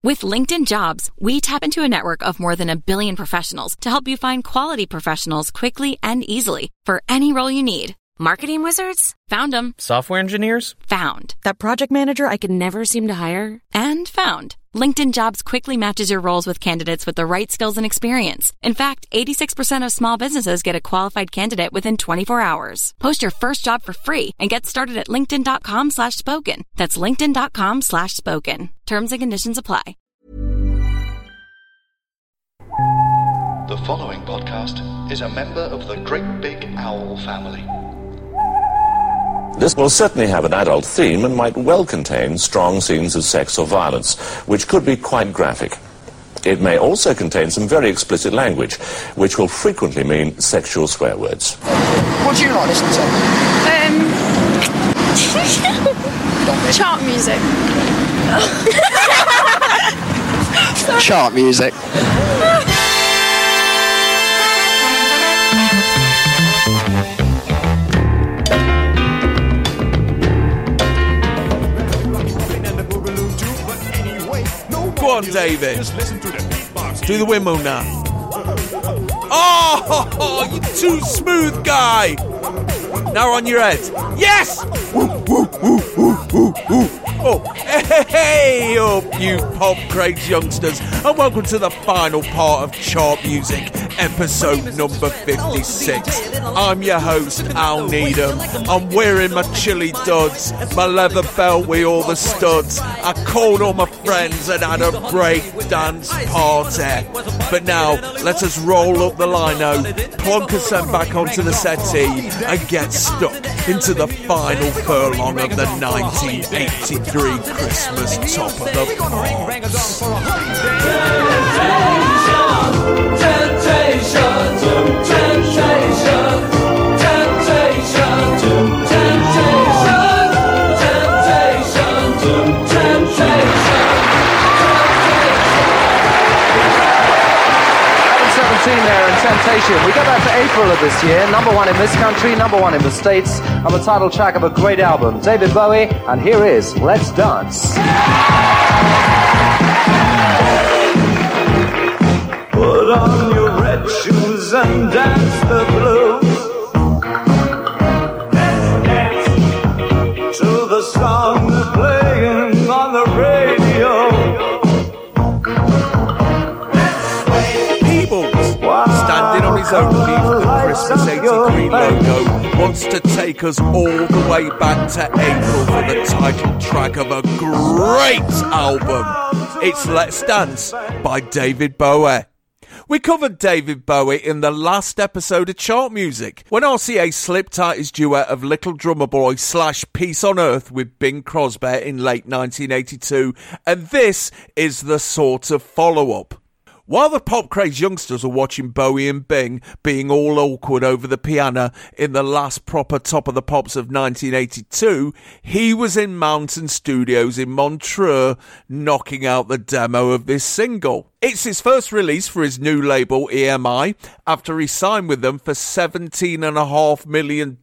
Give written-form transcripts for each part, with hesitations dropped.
With LinkedIn Jobs, we tap into a network of more than 1 billion professionals to help you find quality professionals quickly and easily for any role you need. Marketing wizards? Found them. Software engineers? Found. That project manager I could never seem to hire? And found. LinkedIn Jobs quickly matches your roles with candidates with the right skills and experience. In fact, 86% of small businesses get a qualified candidate within 24 hours. Post your first job for free and get started at linkedin.com/spoken. That's linkedin.com/spoken. Terms and conditions apply. The following podcast is a member of the Great Big Owl family. This will certainly have an adult theme and might well contain strong scenes of sex or violence, which could be quite graphic. It may also contain some very explicit language, which will frequently mean sexual swear words. What do you like listening to? Chart music. Chart music. Go on, David. Do the windmill now. Oh, you too smooth guy. Now on your head. Yes! Oh, hey up, you pop craze youngsters, and welcome to the final part of Chart Music, episode number 56. I'm your host, Al Needham. I'm wearing my chilly duds, my leather belt with all the studs. I called all my friends and had a break dance party. But now, let us roll up the lino, plonk us back onto the settee, and get stuck into the final furlong of the 1983 Christmas Top of the Pops. Temptation. We go back to April of this year, number one in this country, number one in the States, and the title track of a great album, David Bowie, and here is Let's Dance. Put on your red shoes and dance the blues. Let's dance to the song playing on the radio. Standing on his own beneath the Christmas 83 logo, wants to take us all the way back to April for the title track of a great album. It's Let's Dance by David Bowie. We covered David Bowie in the last episode of Chart Music, when RCA slipped out his duet of Little Drummer Boy / Peace on Earth with Bing Crosby in late 1982, and this is the sort of follow-up. While the pop craze youngsters are watching Bowie and Bing being all awkward over the piano in the last proper Top of the Pops of 1982, he was in Mountain Studios in Montreux knocking out the demo of this single. It's his first release for his new label EMI after he signed with them for $17.5 million,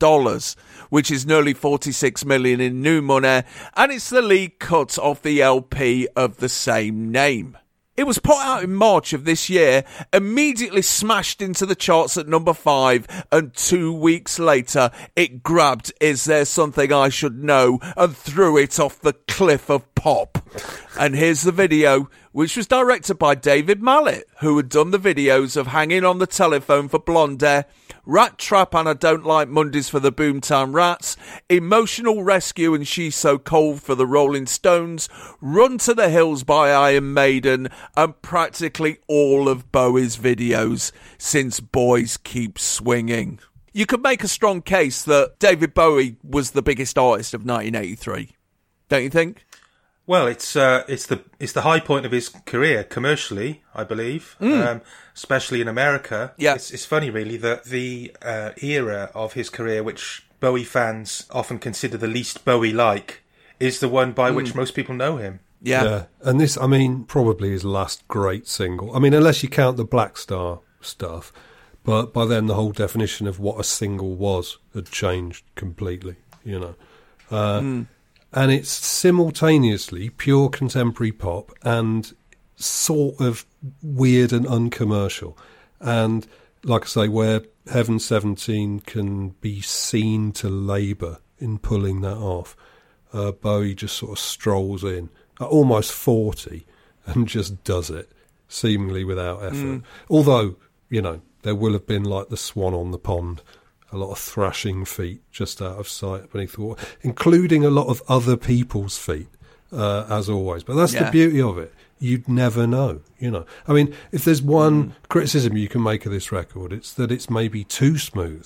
which is nearly $46 million in new money, and it's the lead cut off the LP of the same name. It was put out in March of this year, immediately smashed into the charts at number 5, and 2 weeks later it grabbed Is There Something I Should Know and threw it off the cliff of pop. And here's the video, which was directed by David Mallet, who had done the videos of Hanging on the Telephone for Blondie, Rat Trap and I Don't Like Mondays for the Boomtown Rats, Emotional Rescue and She's So Cold for the Rolling Stones, Run to the Hills by Iron Maiden, and practically all of Bowie's videos since Boys Keep Swinging. You could make a strong case that David Bowie was the biggest artist of 1983, don't you think? Well, it's the high point of his career commercially, I believe, especially in America. Yeah. It's funny, really, that the era of his career, which Bowie fans often consider the least Bowie-like, is the one by which most people know him. Yeah. And this, I mean, probably his last great single. I mean, unless you count the Black Star stuff, but by then the whole definition of what a single was had changed completely, you know. And it's simultaneously pure contemporary pop and sort of weird and uncommercial. And like I say, where Heaven 17 can be seen to labour in pulling that off, Bowie just sort of strolls in at almost 40 and just does it, seemingly without effort. Although, you know, there will have been like the swan on the pond, a lot of thrashing feet just out of sight beneath the water, including a lot of other people's feet, as always. But that's the beauty of it. You'd never know, you know. I mean, if there's one criticism you can make of this record, it's that it's maybe too smooth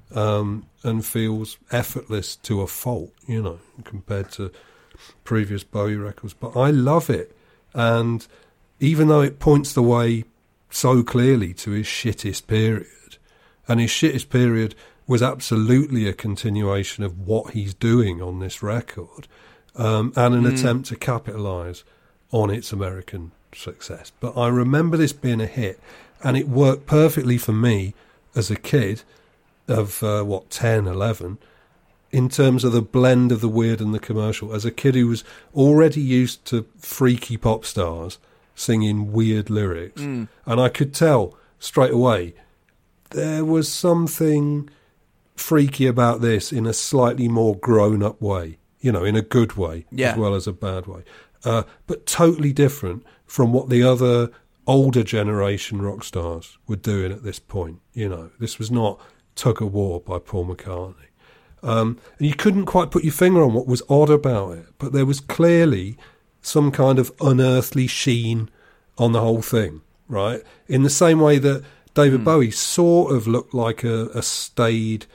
and feels effortless to a fault, you know, compared to previous Bowie records. But I love it. And even though it points the way so clearly to his shittest period, and his shittest period was absolutely a continuation of what he's doing on this record, and an attempt to capitalise on its American success. But I remember this being a hit, and it worked perfectly for me as a kid of, 10, 11, in terms of the blend of the weird and the commercial. As a kid who was already used to freaky pop stars singing weird lyrics, and I could tell straight away there was something freaky about this in a slightly more grown-up way, you know, in a good way as well as a bad way. But totally different from what the other older generation rock stars were doing at this point. You know, this was not Tug of War by Paul McCartney. And you couldn't quite put your finger on what was odd about it, but there was clearly some kind of unearthly sheen on the whole thing, right? In the same way that David Bowie sort of looked like a staid,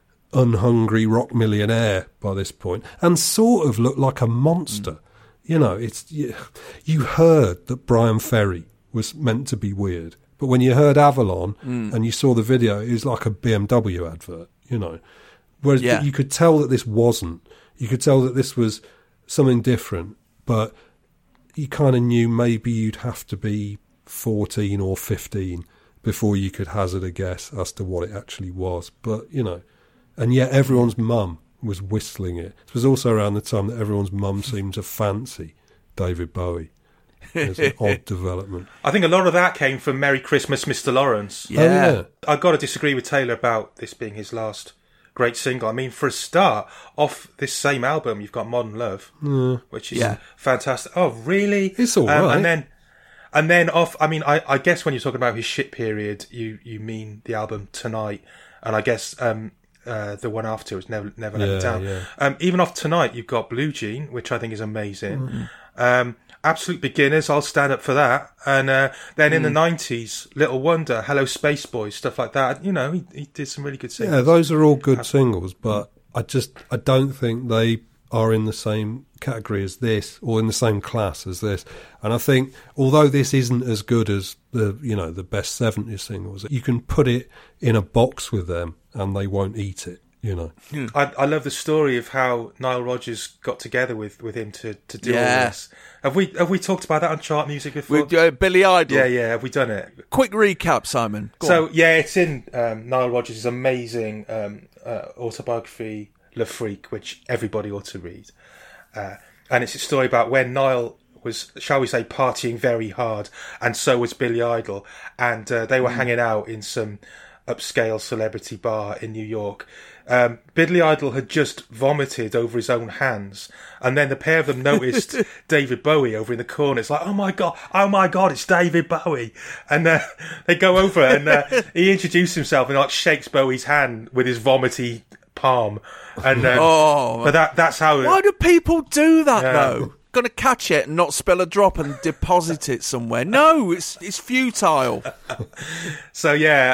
unhungry rock millionaire by this point, and sort of looked like a monster. You know, you heard that Brian Ferry was meant to be weird, but when you heard Avalon and you saw the video, it was like a BMW advert, you know. Whereas you could tell that this wasn't. You could tell that this was something different, but you kind of knew maybe you'd have to be 14 or 15 before you could hazard a guess as to what it actually was. But, you know, and yet everyone's mum was whistling it. It was also around the time that everyone's mum seemed to fancy David Bowie. It's an odd development. I think a lot of that came from Merry Christmas, Mr. Lawrence. Yeah. I've got to disagree with Taylor about this being his last great single. I mean, for a start, off this same album, you've got Modern Love, which is fantastic. Oh, really? It's all right. And then off, I mean, I guess when you're talking about his shit period, you mean the album Tonight, and I guess the one after was Never Let Me Down. Yeah. Even off Tonight, you've got Blue Jean, which I think is amazing. Absolute Beginners, I'll stand up for that. And then in the 90s, Little Wonder, Hello Space Boys, stuff like that. You know, he did some really good singles. Yeah, those are all good singles, but I don't think they are in the same category as this, or in the same class as this. And I think, although this isn't as good as the best 70s singles, you can put it in a box with them and they won't eat it. You know, I love the story of how Nile Rodgers got together with him to do all this. Have we talked about that on Chart Music before? With Billy Idol. Yeah. Have we done it? Quick recap, Simon. Go on. It's in Nile Rodgers' amazing autobiography, Le Freak, which everybody ought to read. And it's a story about when Nile was, shall we say, partying very hard, and so was Billy Idol, and they were hanging out in some upscale celebrity bar in New York. Billy Idol had just vomited over his own hands, and then the pair of them noticed David Bowie over in the corner. It's like, oh my god, it's David Bowie. And they go over and he introduced himself and like shakes Bowie's hand with his vomity palm. And but that's how. Why do people do that though? Going to catch it and not spill a drop and deposit it somewhere? No, it's futile. So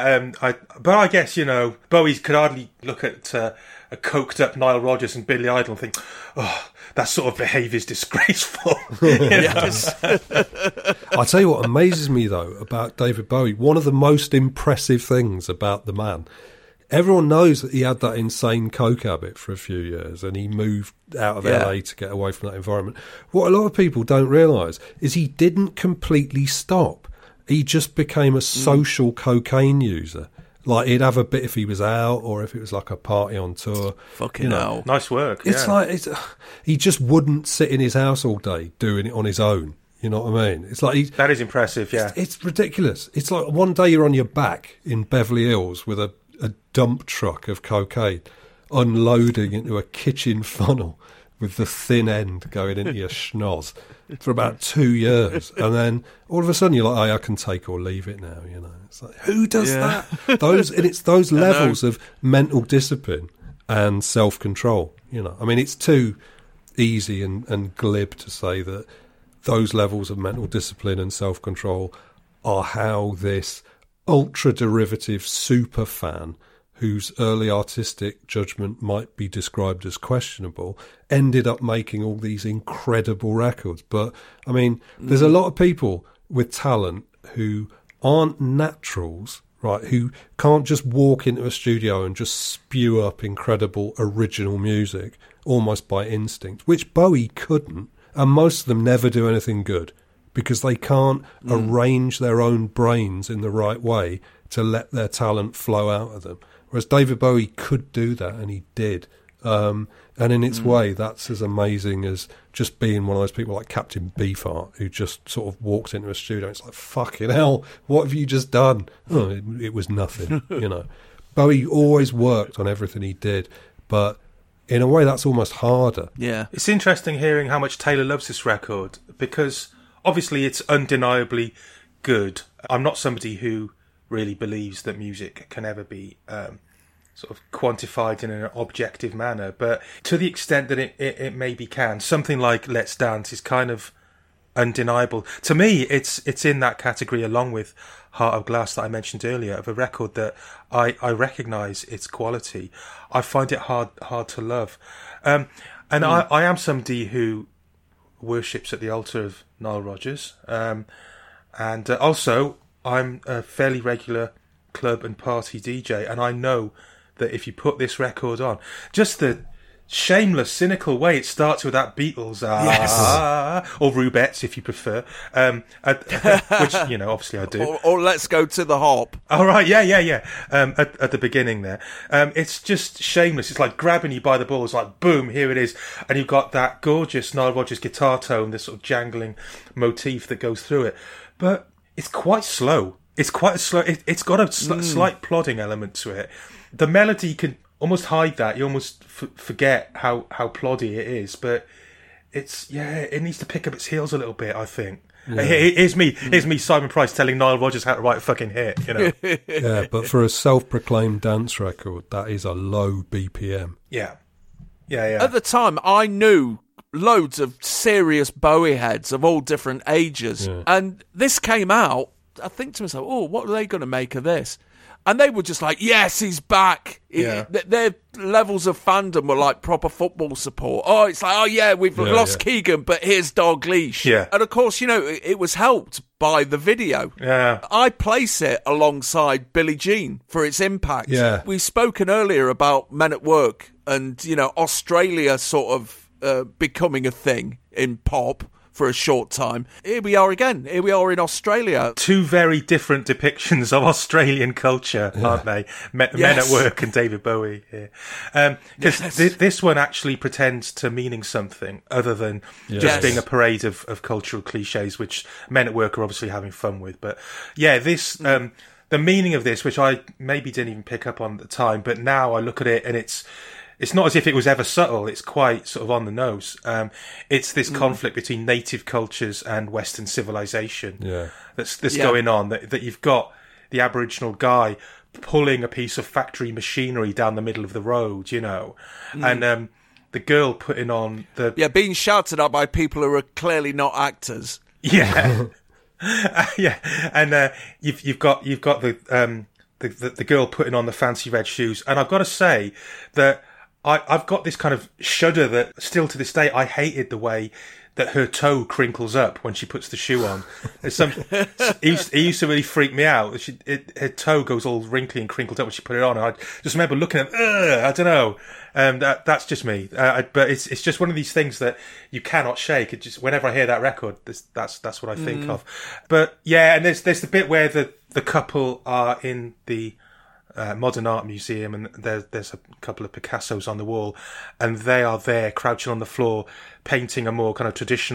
but I guess Bowie could hardly look at a coked up Nile Rodgers and Billy Idol and think, oh, that sort of behaviour's disgraceful. Yes. I tell you what amazes me though about David Bowie. One of the most impressive things about the man. Everyone knows that he had that insane coke habit for a few years and he moved out of LA to get away from that environment. What a lot of people don't realise is he didn't completely stop. He just became a social cocaine user. Like, he'd have a bit if he was out or if it was like a party on tour. Fucking hell. Nice work. It's like he just wouldn't sit in his house all day doing it on his own. You know what I mean? It's like that is impressive. Yeah, it's ridiculous. It's like one day you're on your back in Beverly Hills with a dump truck of cocaine unloading into a kitchen funnel with the thin end going into your schnoz for about 2 years, and then all of a sudden you're like, I can take or leave it now. You know, it's like, who does that? It's those levels of mental discipline and self-control. You know, I mean, it's too easy and glib to say that those levels of mental discipline and self-control are how this ultra-derivative super fan, whose early artistic judgment might be described as questionable, ended up making all these incredible records. But, I mean, there's a lot of people with talent who aren't naturals, right, who can't just walk into a studio and just spew up incredible original music almost by instinct, which Bowie couldn't. And most of them never do anything good because they can't arrange their own brains in the right way to let their talent flow out of them. Whereas David Bowie could do that, and he did. And in its way, that's as amazing as just being one of those people like Captain Beefheart, who just sort of walks into a studio and it's like, fucking hell, what have you just done? Oh, it was nothing, you know. Bowie always worked on everything he did, but in a way, that's almost harder. Yeah. It's interesting hearing how much Taylor loves this record, because obviously it's undeniably good. I'm not somebody who really believes that music can ever be sort of quantified in an objective manner, but to the extent that it maybe can, something like Let's Dance is kind of undeniable. To me, it's in that category along with Heart of Glass that I mentioned earlier, of a record that I recognise its quality. I find it hard to love. I am somebody who worships at the altar of Nile Rodgers. And also, I'm a fairly regular club and party DJ, and I know that if you put this record on, just the shameless, cynical way it starts with that Beatles, or Rubettes if you prefer, which, you know, obviously I do. Or Let's Go to the Hop. Oh, right, yeah. At the beginning there. It's just shameless. It's like grabbing you by the balls, like, boom, here it is. And you've got that gorgeous Nile Rodgers guitar tone, this sort of jangling motif that goes through it. But it's quite slow. It's quite slow. It's got a slight plodding element to it. The melody can almost hide that. You almost forget how ploddy it is, but it needs to pick up its heels a little bit, I think. Yeah. Here's me, Simon Price, telling Nile Rodgers how to write a fucking hit, you know. Yeah, but for a self-proclaimed dance record, that is a low BPM. Yeah. At the time, I knew loads of serious Bowie heads of all different ages, and this came out, I think to myself, oh, what are they going to make of this? And they were just like, yes, he's back. Yeah. Their levels of fandom were like proper football support. Oh, it's like, oh, yeah, we've lost Keegan, but here's Dalgleish. Yeah. And, of course, you know, it was helped by the video. Yeah. I place it alongside Billie Jean for its impact. Yeah. We've spoken earlier about Men at Work and, you know, Australia sort of becoming a thing in pop for a short time. Here we are again. Here we are in Australia. Two very different depictions of Australian culture, aren't they? Men at Work and David Bowie here. Because this one actually pretends to meaning something other than just being a parade of cultural cliches, which Men at Work are obviously having fun with. But yeah, this the meaning of this, which I maybe didn't even pick up on at the time, but now I look at it and it's not as if it was ever subtle. It's quite sort of on the nose. It's this conflict between native cultures and Western civilization that's going on. That you've got the Aboriginal guy pulling a piece of factory machinery down the middle of the road, you know, and the girl putting on the being shouted at by people who are clearly not actors. Yeah, and you've got the girl putting on the fancy red shoes, and I've got to say that I've got this kind of shudder that still to this day I hated the way that her toe crinkles up when she puts the shoe on. It used to really freak me out. Her toe goes all wrinkly and crinkled up when she put it on. And I just remember looking at it, I don't know. That's just me. But it's just one of these things that you cannot shake. It just, whenever I hear that record, that's what I think of. But yeah, and there's the bit where the couple are in the Modern Art Museum, and there's a couple of Picassos on the wall, and they are there crouching on the floor painting a more kind of traditional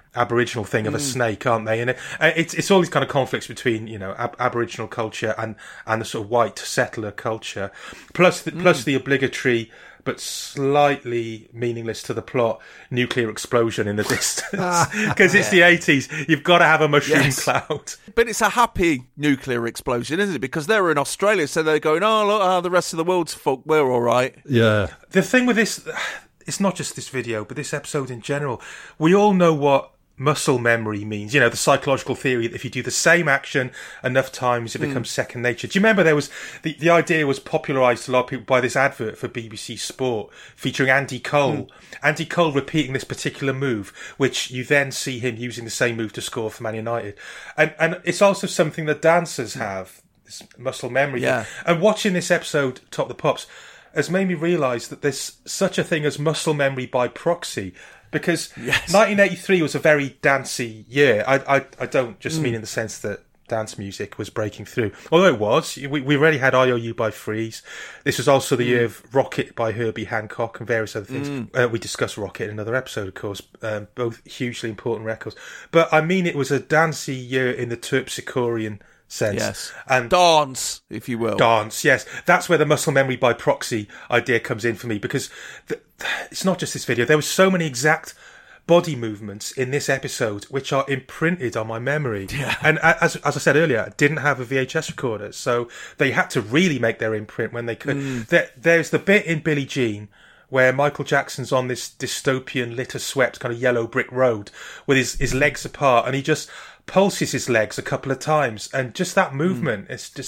Aboriginal thing of a snake, aren't they? And it's all these kind of conflicts between, you know, Aboriginal culture and the sort of white settler culture, plus the obligatory but slightly meaningless to the plot nuclear explosion in the distance, because it's the 80s. You've got to have a mushroom cloud. But it's a happy nuclear explosion, isn't it? Because they're in Australia, so they're going, oh, look, the rest of the world's fucked, we're all right. Yeah. The thing with this, it's not just this video, but this episode in general, we all know what muscle memory means. You know, the psychological theory that if you do the same action enough times, it becomes second nature. Do you remember there was the idea was popularised to a lot of people by this advert for BBC Sport featuring Andy Cole. Andy Cole repeating this particular move, which you then see him using the same move to score for Man United. And it's also something that dancers have, this muscle memory. Yeah. And watching this episode, Top the Pops, has made me realise that there's such a thing as muscle memory by proxy. Because 1983 was a very dancey year. I don't just mean in the sense that dance music was breaking through. Although it was. We already had IOU by Freeze. This was also the year of Rocket by Herbie Hancock and various other things. We discussed Rocket in another episode, of course. Both hugely important records. But I mean it was a dancey year in the Terpsichorean sense. Yes. And dance, if you will. Dance, yes. That's where the muscle memory by proxy idea comes in for me, because it's not just this video. There were so many exact body movements in this episode which are imprinted on my memory. Yeah. And as I said earlier, I didn't have a VHS recorder, so they had to really make their imprint when they could. There's the bit in Billie Jean where Michael Jackson's on this dystopian, litter-swept kind of yellow brick road with his legs apart, and he just pulses his legs a couple of times, and just that movement,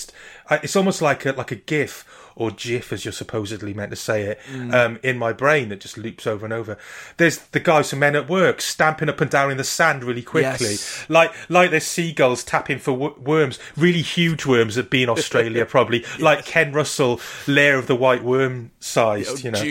it's almost like a GIF or GIF, as you're supposedly meant to say it, in my brain that just loops over and over. There's the guys from Men at Work stamping up and down in the sand really quickly, like there's seagulls tapping for worms, really huge worms that be in Australia probably, like Ken Russell, Lair of the White Worm sized, you know.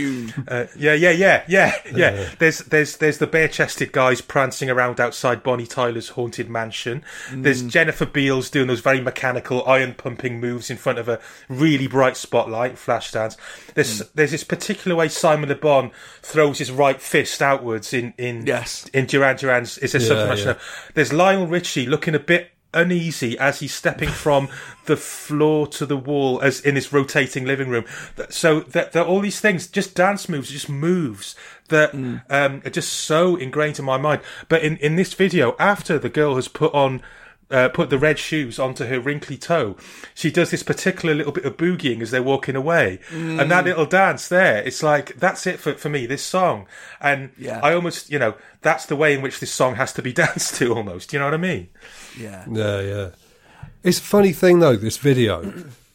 Yeah. There's the bare-chested guys prancing around outside Bonnie Tyler's haunted mansion. There's Jennifer Beals doing those very mechanical iron-pumping moves in front of a really bright spotlight, flash dance. There's this particular way Simon Le Bon throws his right fist outwards in Duran Duran's Is There Something I Should Know. There's Lionel Richie looking a bit uneasy as he's stepping from the floor to the wall as in this rotating living room. So that all these things, just dance moves, just moves that are just so ingrained in my mind. But in this video, after the girl has put the red shoes onto her wrinkly toe, she does this particular little bit of boogieing as they're walking away. And that little dance there, it's like, that's it for me, this song. And I almost, you know, that's the way in which this song has to be danced to almost. You know what I mean? Yeah. It's a funny thing, though, this video.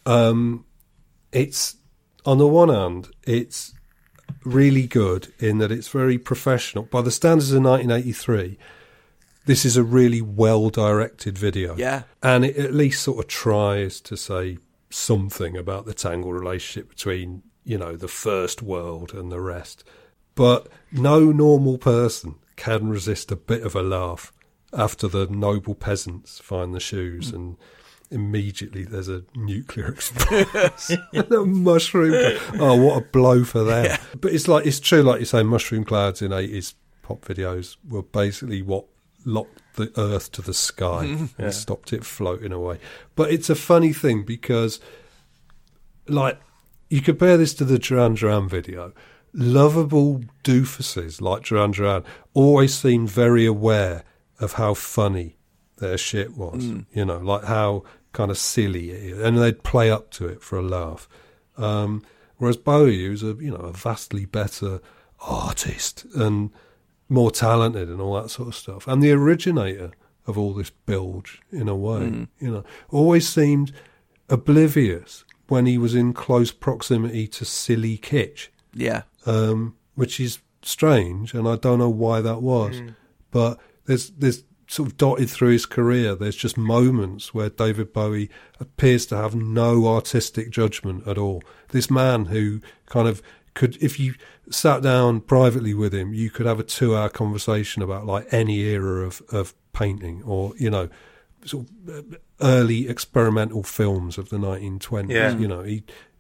It's, on the one hand, it's really good in that it's very professional. By the standards of 1983, this is a really well-directed video. Yeah. And it at least sort of tries to say something about the tangled relationship between, you know, the first world and the rest. But no normal person can resist a bit of a laugh after the noble peasants find the shoes and immediately there's a nuclear explosion and a mushroom. Oh, what a blow for them. Yeah. But it's true, like you say, mushroom clouds in 80s pop videos were basically what locked the earth to the sky and stopped it floating away. But it's a funny thing because, like, you compare this to the Duran Duran video. Lovable doofuses like Duran Duran always seemed very aware of how funny their shit was. You know, like how kind of silly it is. And they'd play up to it for a laugh. Whereas Bowie, who's a vastly better artist and more talented and all that sort of stuff, and the originator of all this bilge in a way, you know, always seemed oblivious when he was in close proximity to silly kitsch. Yeah. Which is strange, and I don't know why that was. But there's sort of dotted through his career, there's just moments where David Bowie appears to have no artistic judgment at all. This man who kind of could, if you sat down privately with him, you could have a 2-hour conversation about like any era of painting, or, you know, sort of early experimental films of the 1920s. You know,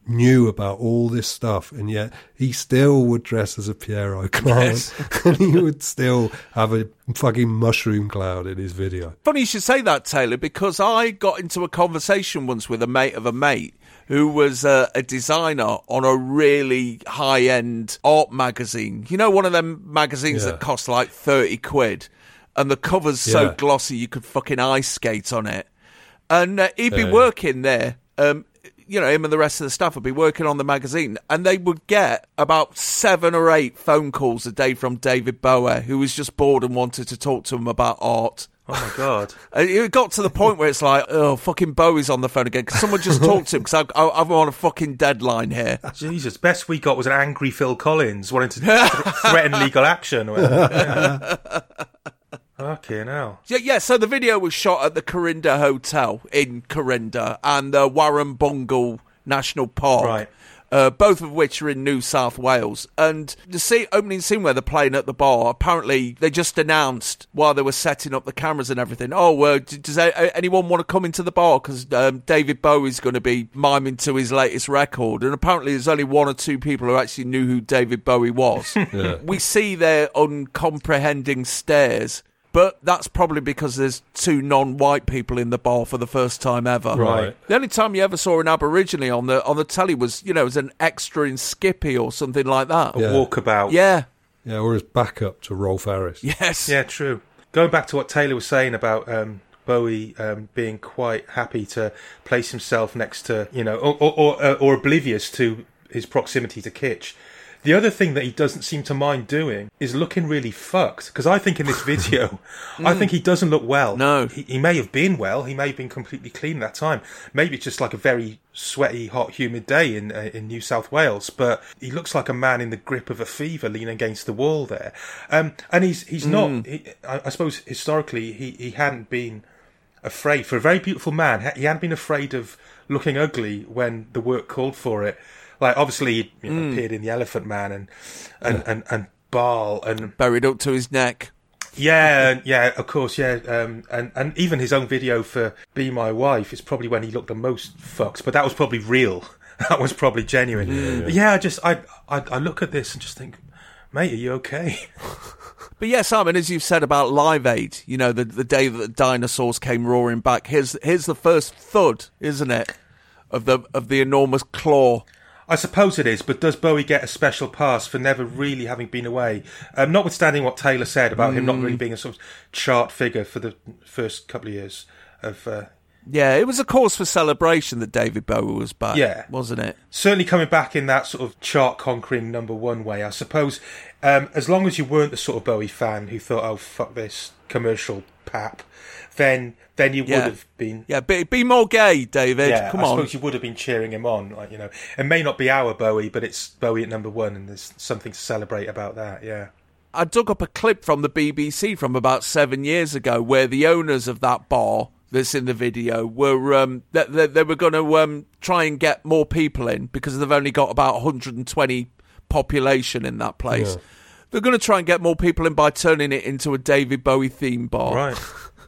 knew about all this stuff, and yet he still would dress as a Pierrot clown, and he would still have a fucking mushroom cloud in his video. Funny you should say that, Taylor, because I got into a conversation once with a mate of a mate who was a designer on a really high-end art magazine. You know, one of them magazines that cost like 30 quid, and the cover's so glossy you could fucking ice skate on it. And he'd be working there, you know, him and the rest of the staff would be working on the magazine, and they would get about 7 or 8 phone calls a day from David Bowie, who was just bored and wanted to talk to him about art. Oh, my God. It got to the point where it's like, oh, fucking Bowie's on the phone again. Can someone just talk to him? Because I'm on a fucking deadline here. Jesus, best we got was an angry Phil Collins wanting to threaten legal action. Fucking hell. Yeah, so the video was shot at the Corinda Hotel in Corinda and the Warrumbungle National Park. Right. Both of which are in New South Wales. And the opening scene where they're playing at the bar, apparently they just announced while they were setting up the cameras and everything, does anyone want to come into the bar? Because David Bowie's going to be miming to his latest record. And apparently there's only 1 or 2 people who actually knew who David Bowie was. We see their uncomprehending stares. But that's probably because there's 2 non-white people in the bar for the first time ever. Right. The only time you ever saw an Aborigine on the telly was, you know, as an extra in Skippy or something like that. A walkabout. Yeah. Yeah, or as backup to Rolf Harris. Yes. Yeah, true. Going back to what Taylor was saying about Bowie being quite happy to place himself next to, you know, or oblivious to his proximity to kitsch. The other thing that he doesn't seem to mind doing is looking really fucked. Because I think in this video, I think he doesn't look well. No. He may have been well. He may have been completely clean that time. Maybe it's just like a very sweaty, hot, humid day in New South Wales. But he looks like a man in the grip of a fever leaning against the wall there. And he's not... I suppose historically, he hadn't been afraid. For a very beautiful man, he hadn't been afraid of looking ugly when the work called for it. Like, obviously, he appeared in The Elephant Man and Baal and... Buried up to his neck. Yeah, of course, yeah. And even his own video for Be My Wife is probably when he looked the most fucked, but that was probably real. That was probably genuine. I look at this and just think, mate, are you okay? But yeah, Simon, as you've said about Live Aid, you know, the day that the dinosaurs came roaring back, here's the first thud, isn't it, of the enormous claw. I suppose it is, but does Bowie get a special pass for never really having been away? Notwithstanding what Taylor said about him not really being a sort of chart figure for the first couple of years of... Yeah, it was a cause for celebration that David Bowie was back, wasn't it? Certainly coming back in that sort of chart-conquering #1 way, I suppose. As long as you weren't the sort of Bowie fan who thought, oh, fuck this commercial pap, then you would have been... Yeah, be more gay, David. Come on. I suppose you would have been cheering him on. Like, you know, it may not be our Bowie, but it's Bowie at #1, and there's something to celebrate about that, yeah. I dug up a clip from the BBC from about 7 years ago where the owners of that bar that's in the video were they were going to try and get more people in because they've only got about 120 population in that place. Yeah. They're going to try and get more people in by turning it into a David Bowie theme bar. Right.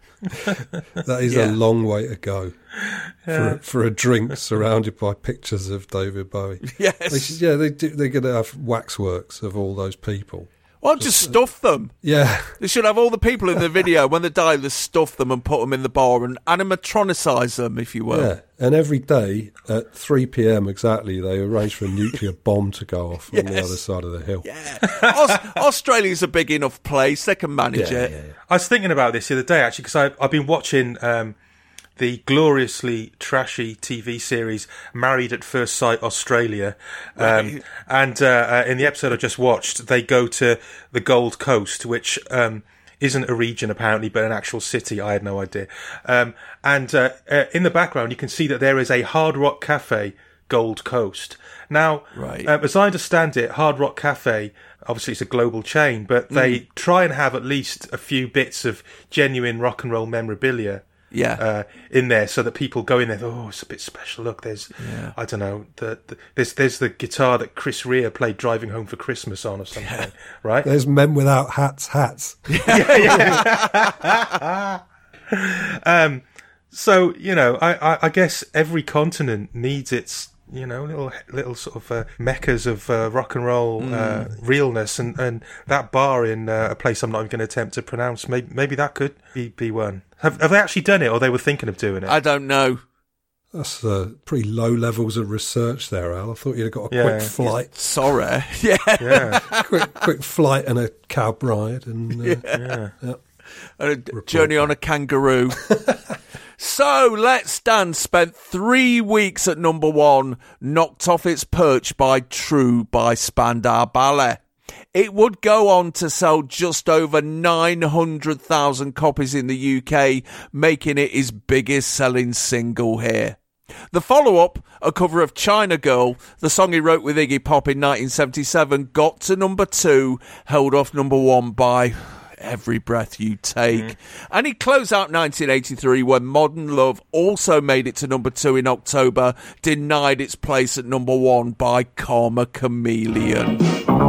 That is a long way to go for a drink surrounded by pictures of David Bowie. Yes. They're going to have waxworks of all those people. Well, just stuff them. Yeah. They should have all the people in the video, when they die, they stuff them and put them in the bar and animatronicize them, if you will. Yeah, and every day at 3 p.m. exactly, they arrange for a nuclear bomb to go off on the other side of the hill. Yeah. Australia's a big enough place. They can manage it. Yeah. I was thinking about this the other day, actually, because I've been watching... the gloriously trashy TV series Married at First Sight Australia. And in the episode I just watched, they go to the Gold Coast, which isn't a region apparently, but an actual city. I had no idea. And in the background, you can see that there is a Hard Rock Cafe, Gold Coast. Now, as I understand it, Hard Rock Cafe, obviously it's a global chain, but they try and have at least a few bits of genuine rock and roll memorabilia in there, so that people go in there. Oh, it's a bit special. Look, there's I don't know. There's the guitar that Chris Rea played "Driving Home for Christmas" on, or something. Right? There's Men Without Hats. So you know, I guess every continent needs its little sort of meccas of rock and roll realness, and that bar in a place I'm not even going to attempt to pronounce. Maybe that could be one. Have they actually done it, or they were thinking of doing it? I don't know. That's pretty low levels of research there, Al. I thought you'd have got a quick flight. Sorry. Yeah. quick flight and a cab ride. And and a journey on a kangaroo. So, Let's Dance spent 3 weeks at number 1, knocked off its perch by True by Spandau Ballet. It would go on to sell just over 900,000 copies in the UK, making it his biggest selling single here. The follow-up, a cover of China Girl, the song he wrote with Iggy Pop in 1977, got to number 2, held off number 1 by Every Breath You Take. And he closed out 1983 when Modern Love also made it to number 2 in October, denied its place at number 1 by Karma Chameleon.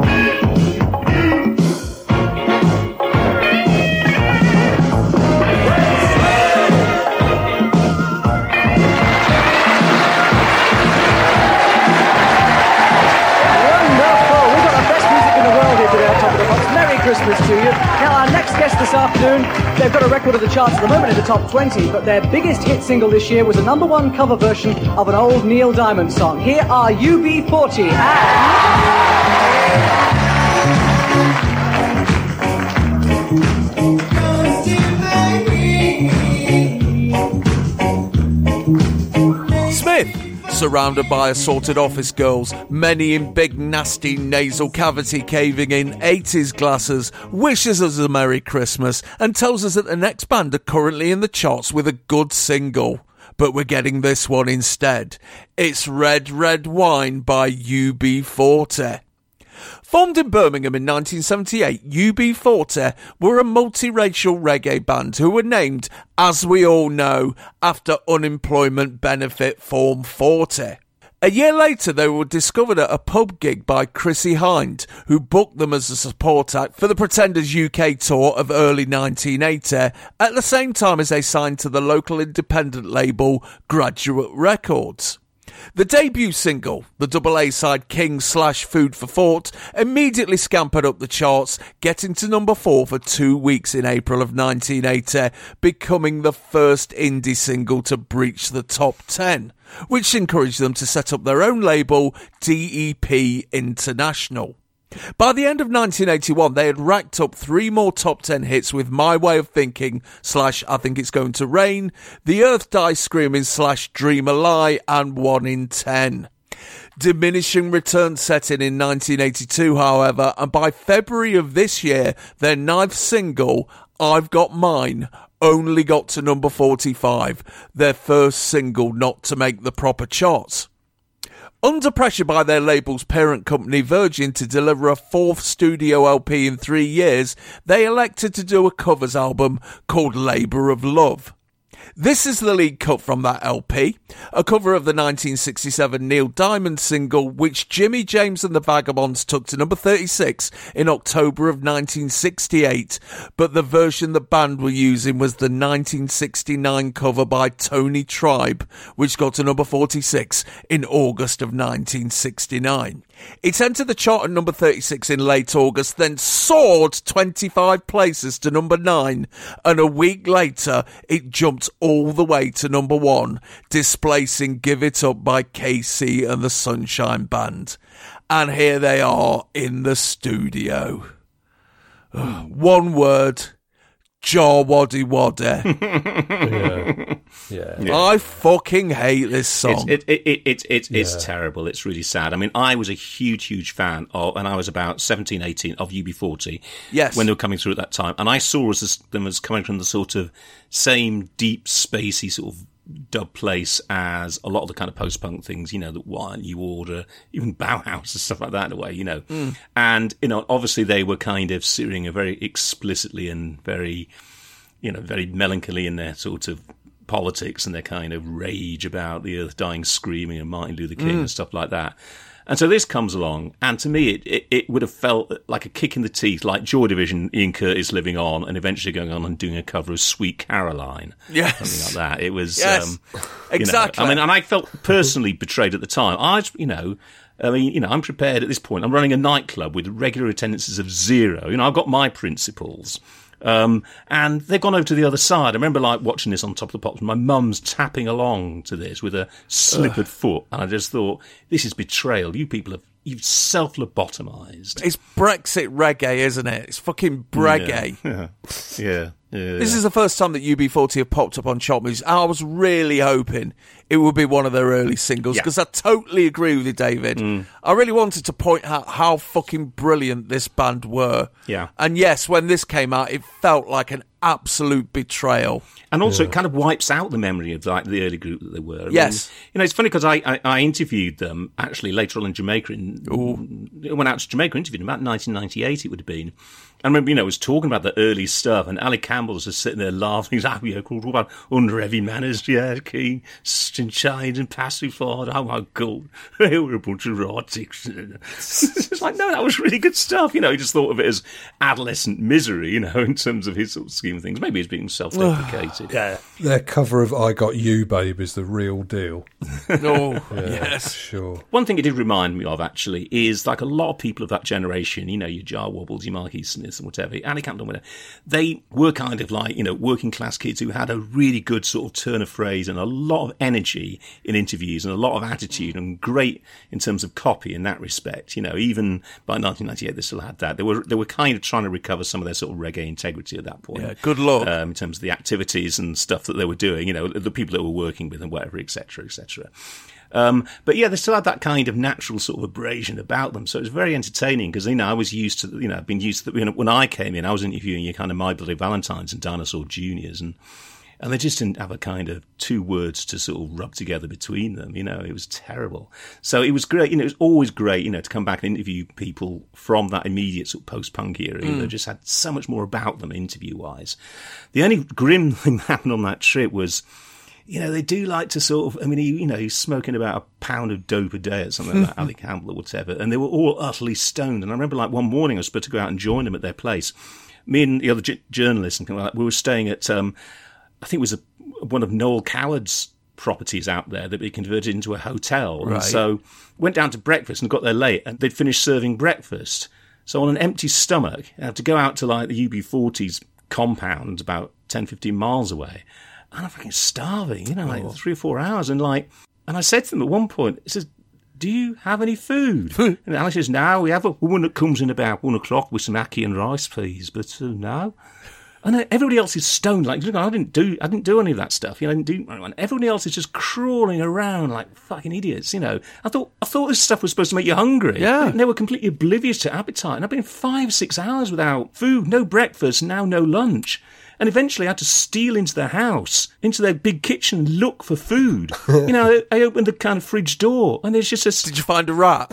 Christmas to you. Now, our next guest this afternoon, they've got a record of the charts at the moment in the top 20, but their biggest hit single this year was a number 1 cover version of an old Neil Diamond song. Here are UB40 and Smith. Surrounded by assorted office girls, many in big nasty nasal cavity caving in 80s glasses, wishes us a Merry Christmas and tells us that the next band are currently in the charts with a good single. But we're getting this one instead. It's Red Red Wine by UB40. Formed in Birmingham in 1978, UB40 were a multiracial reggae band who were named, as we all know, after unemployment benefit Form 40. A year later, they were discovered at a pub gig by Chrissy Hind, who booked them as a support act for the Pretenders UK tour of early 1980, at the same time as they signed to the local independent label Graduate Records. The debut single, the double A-side King/Food for Thought, immediately scampered up the charts, getting to number 4 for 2 weeks in April of 1980, becoming the first indie single to breach the top 10, which encouraged them to set up their own label, DEP International. By the end of 1981, they had racked up 3 more top 10 hits with My Way of Thinking / I Think It's Going to Rain, The Earth Dies Screaming / Dream a Lie, and 1 in 10. Diminishing returns set in 1982, however, and by February of this year, their 9th single, I've Got Mine, only got to number 45, their first single not to make the proper charts. Under pressure by their label's parent company Virgin to deliver a 4th studio LP in 3 years, they elected to do a covers album called Labour of Love. This is the lead cut from that LP, a cover of the 1967 Neil Diamond single, which Jimmy James and the Vagabonds took to number 36 in October of 1968, but the version the band were using was the 1969 cover by Tony Tribe, which got to number 46 in August of 1969. It entered the chart at number 36 in late August, then soared 25 places to number 9, and a week later it jumped all the way to number 1, displacing Give It Up by KC and the Sunshine Band. And here they are in the studio. One word, Jar Waddy Waddy. Yeah. I fucking hate this song. It's terrible. It's really sad. I mean, I was a huge fan of, and I was about 17, 18, of UB40. Yes. When they were coming through at that time. And I saw them as coming from the sort of same deep, spacey sort of dub place as a lot of the kind of post-punk things, you know, that One, You Order, even Bauhaus and stuff like that in a way, you know. And, you know, obviously they were kind of steering a very explicitly and very, you know, very melancholy in their sort of politics and their kind of rage about the earth dying screaming and Martin Luther King and stuff like that. And so this comes along, and to me, it would have felt like a kick in the teeth, like Joy Division, Ian Curtis living on, and eventually going on and doing a cover of Sweet Caroline. Yes. Something like that. It was... exactly. I mean, and I felt personally betrayed at the time. I'm prepared at this point. I'm running a nightclub with regular attendances of 0. I've got my principles. And they've gone over to the other side. I remember watching this on Top of the Pops. My mum's tapping along to this with a slippered foot, and I just thought, this is betrayal. You people you've self-lobotomized. It's Brexit reggae, isn't it? It's fucking reggae. Yeah. This is the first time that UB40 have popped up on Chart Movies. I was really hoping it would be one of their early singles, because I totally agree with you, David. I really wanted to point out how fucking brilliant this band were. Yeah. And yes, when this came out, it felt like an absolute betrayal. And also, it kind of wipes out the memory of the early group that they were. Yes. It's funny because I interviewed them actually later on in Jamaica. I went out to Jamaica, interviewed them about 1998. It would have been. I remember, was talking about the early stuff, and Ali Campbell was just sitting there laughing. He's like, called about under heavy manners, king, sunshine and passing forward. Oh my God, they were a bunch of rottics. It's like, no, that was really good stuff. He just thought of it as adolescent misery, in terms of his sort of scheme of things. Maybe he's being self-deprecated. Yeah. Their cover of I Got You, Babe is the real deal. Yes. Sure. One thing it did remind me of, actually, is like a lot of people of that generation, your Jar Wobbles, your Mark Easton, and whatever, Ali Campbell, whatever, they were kind of like, working class kids who had a really good sort of turn of phrase and a lot of energy in interviews and a lot of attitude and great in terms of copy in that respect. Even by 1998, they still had that. They were kind of trying to recover some of their sort of reggae integrity at that point. Yeah, good luck. In terms of the activities and stuff that they were doing, the people that were working with and whatever, etc., etc. But yeah, they still had that kind of natural sort of abrasion about them. So it was very entertaining because, I was used to, I've been used to, when I came in, I was interviewing your kind of My Bloody Valentines and Dinosaur Juniors, and they just didn't have a kind of 2 words to sort of rub together between them. It was terrible. So it was great. It was always great, to come back and interview people from that immediate sort of post-punk era. They just had so much more about them interview-wise. The only grim thing that happened on that trip was, they do like to sort of, he's smoking about a pound of dope a day or something like that, Ali Campbell or whatever, and they were all utterly stoned. And I remember one morning I was supposed to go out and join them at their place. Me and the other journalists and things like that, we were staying at, I think it was one of Noel Coward's properties out there that we converted into a hotel. Right. And so went down to breakfast and got there late, and they'd finished serving breakfast. So on an empty stomach, I had to go out to the UB40's compound about 10, 15 miles away. And I'm fucking starving, 3 or 4 hours. And I said to them at one point, it says, do you have any food? And Alex says, no, we have a woman that comes in about 1 o'clock with some ackee and rice, please. But no. And everybody else is stoned. Like, look, I didn't do any of that stuff. I didn't do. And everybody else is just crawling around like fucking idiots. I thought this stuff was supposed to make you hungry. Yeah. And they were completely oblivious to appetite. And I've been 5-6 hours without food, no breakfast, now no lunch. And eventually I had to steal into their house, into their big kitchen, and look for food. I opened the kind of fridge door, and there's just a... Did you find a rat?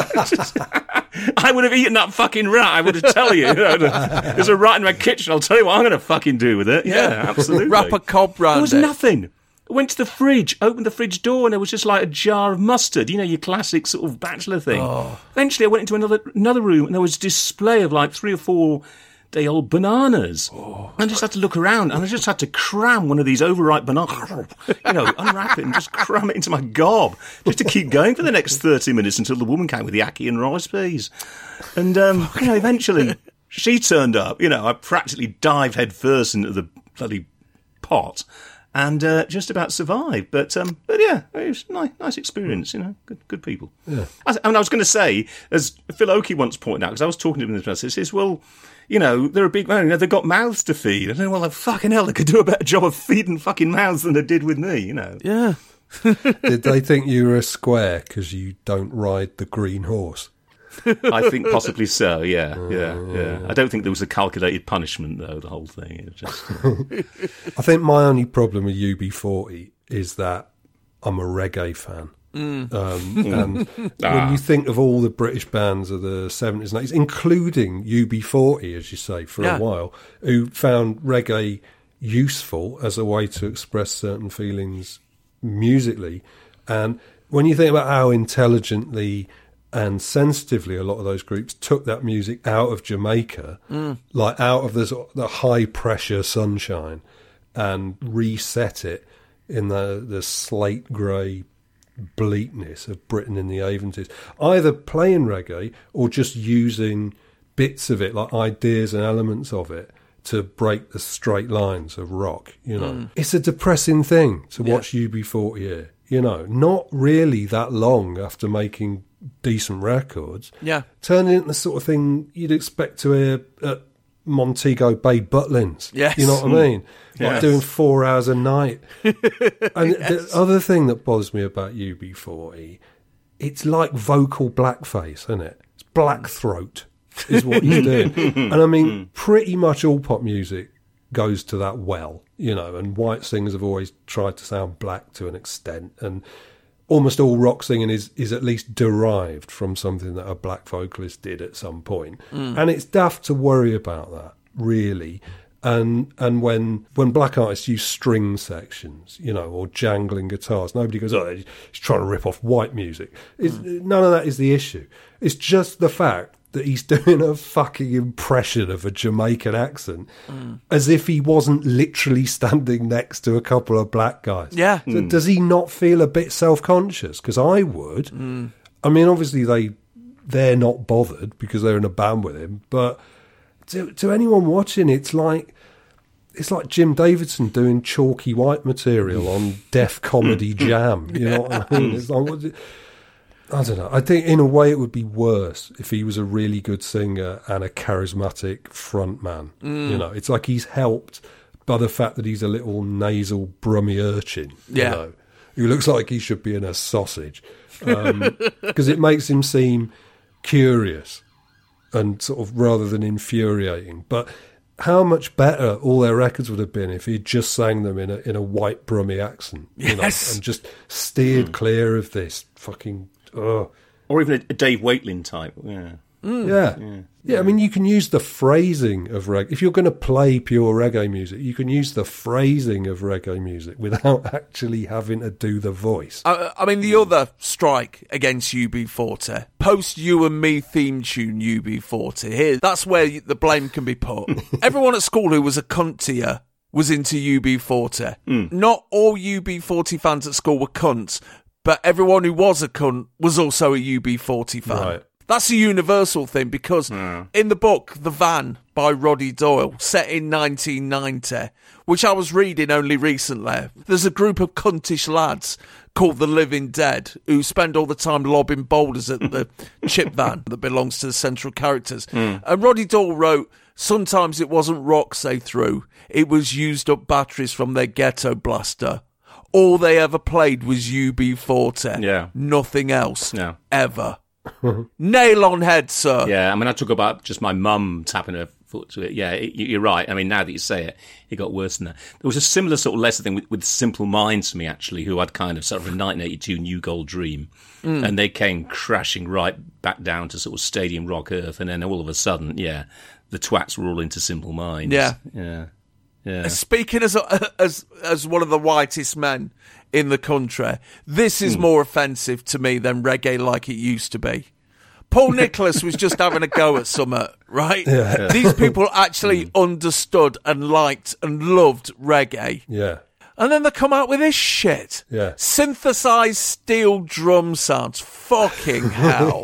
I would have eaten that fucking rat, I would have tell you. There's a rat in my kitchen, I'll tell you what I'm going to fucking do with it. Yeah, absolutely. Wrap a cob round There was nothing. I went to the fridge, opened the fridge door, and there was just like a jar of mustard, your classic sort of bachelor thing. Oh. Eventually I went into another room, and there was a display of like 3 or 4... day-old bananas. I just had to look around, and I just had to cram one of these overripe bananas, unwrap it and just cram it into my gob, just to keep going for the next 30 minutes until the woman came with the ackee and rice peas. And, eventually she turned up. I practically dived head first into the bloody pot and just about survived. But yeah, it was a nice experience, good people. Yeah. I was going to say, as Phil Oakey once pointed out, because I was talking to him in this process, he says, well, they're a big man, they've got mouths to feed. And then, well, fucking hell, they could do a better job of feeding fucking mouths than they did with me, Yeah. Did they think you were a square because you don't ride the green horse? I think possibly so, yeah. I don't think there was a calculated punishment, though, the whole thing. It just... I think my only problem with UB40 is that I'm a reggae fan. And when you think of all the British bands of the 70s and 80s, including UB40, as you say, for a while, who found reggae useful as a way to express certain feelings musically, and when you think about how intelligently And sensitively, a lot of those groups took that music out of Jamaica, like out of the high-pressure sunshine, and reset it in the slate grey bleakness of Britain in the 80s. Either playing reggae or just using bits of it, like ideas and elements of it, to break the straight lines of rock, you know. It's a depressing thing to watch UB40 here, you know. Not really that long after making decent records. Yeah. Turning into the sort of thing you'd expect to hear at Montego Bay Butlins. Yes. You know what I mean? Like Yes. doing 4 hours a night. And the other thing that bothers me about UB40, it's like vocal blackface, isn't it? It's black throat is what he's doing. And I mean, pretty much all pop music goes to that well, you know, and white singers have always tried to sound black to an extent, and almost all rock singing is at least derived from something that a black vocalist did at some point. And it's daft to worry about that, really. And when black artists use string sections, you know, or jangling guitars, nobody goes, oh, he's trying to rip off white music. None of that is the issue. It's just the fact that he's doing a fucking impression of a Jamaican accent as if he wasn't literally standing next to a couple of black guys. Yeah. So does he not feel a bit self-conscious? Because I would. I mean, obviously they're not bothered because they're in a band with him, but to anyone watching, it's like Jim Davidson doing chalky white material on Def Comedy Jam. You know what I mean? It's like, I don't know. I think in a way it would be worse if he was a really good singer and a charismatic frontman. You know, it's like he's helped by the fact that he's a little nasal brummy urchin. You know, who looks like he should be in a sausage, because it makes him seem curious and sort of rather than infuriating. But how much better all their records would have been if he'd just sang them in a white brummy accent, you know, and just steered clear of this fucking. Or even a Dave Waitlin type. Yeah, I mean, you can use the phrasing of reggae. If you're going to play pure reggae music, you can use the phrasing of reggae music without actually having to do the voice. I mean, the other strike against UB40, post You and Me theme tune UB40, here, that's where the blame can be put. Everyone at school who was a cunt to you was into UB40. Not all UB40 fans at school were cunts, but everyone who was a cunt was also a UB40 fan. Right. That's a universal thing, because in the book The Van by Roddy Doyle, set in 1990, which I was reading only recently, there's a group of cuntish lads called the Living Dead who spend all the time lobbing boulders at the chip van that belongs to the central characters. And Roddy Doyle wrote, sometimes it wasn't rocks they threw, it was used up batteries from their ghetto blaster. All they ever played was UB40. Yeah. Nothing else. Yeah. Ever. Nail on head, sir. Yeah, I mean, I talk about just my mum tapping her foot to it. Yeah, you're right. I mean, now that you say it got worse than that. There was a similar sort of lesson thing with Simple Minds for me, actually, who had kind of sort of a 1982 New Gold Dream. And they came crashing right back down to sort of Stadium Rock Earth. And then all of a sudden, the twats were all into Simple Minds. Yeah. Speaking as one of the whitest men in the country, this is more offensive to me than reggae like it used to be. Paul Nicholas was just having a go at Summit, right? Yeah. These people actually understood and liked and loved reggae. Yeah. And then they come out with this shit. Yeah. Synthesized steel drum sounds. Fucking hell.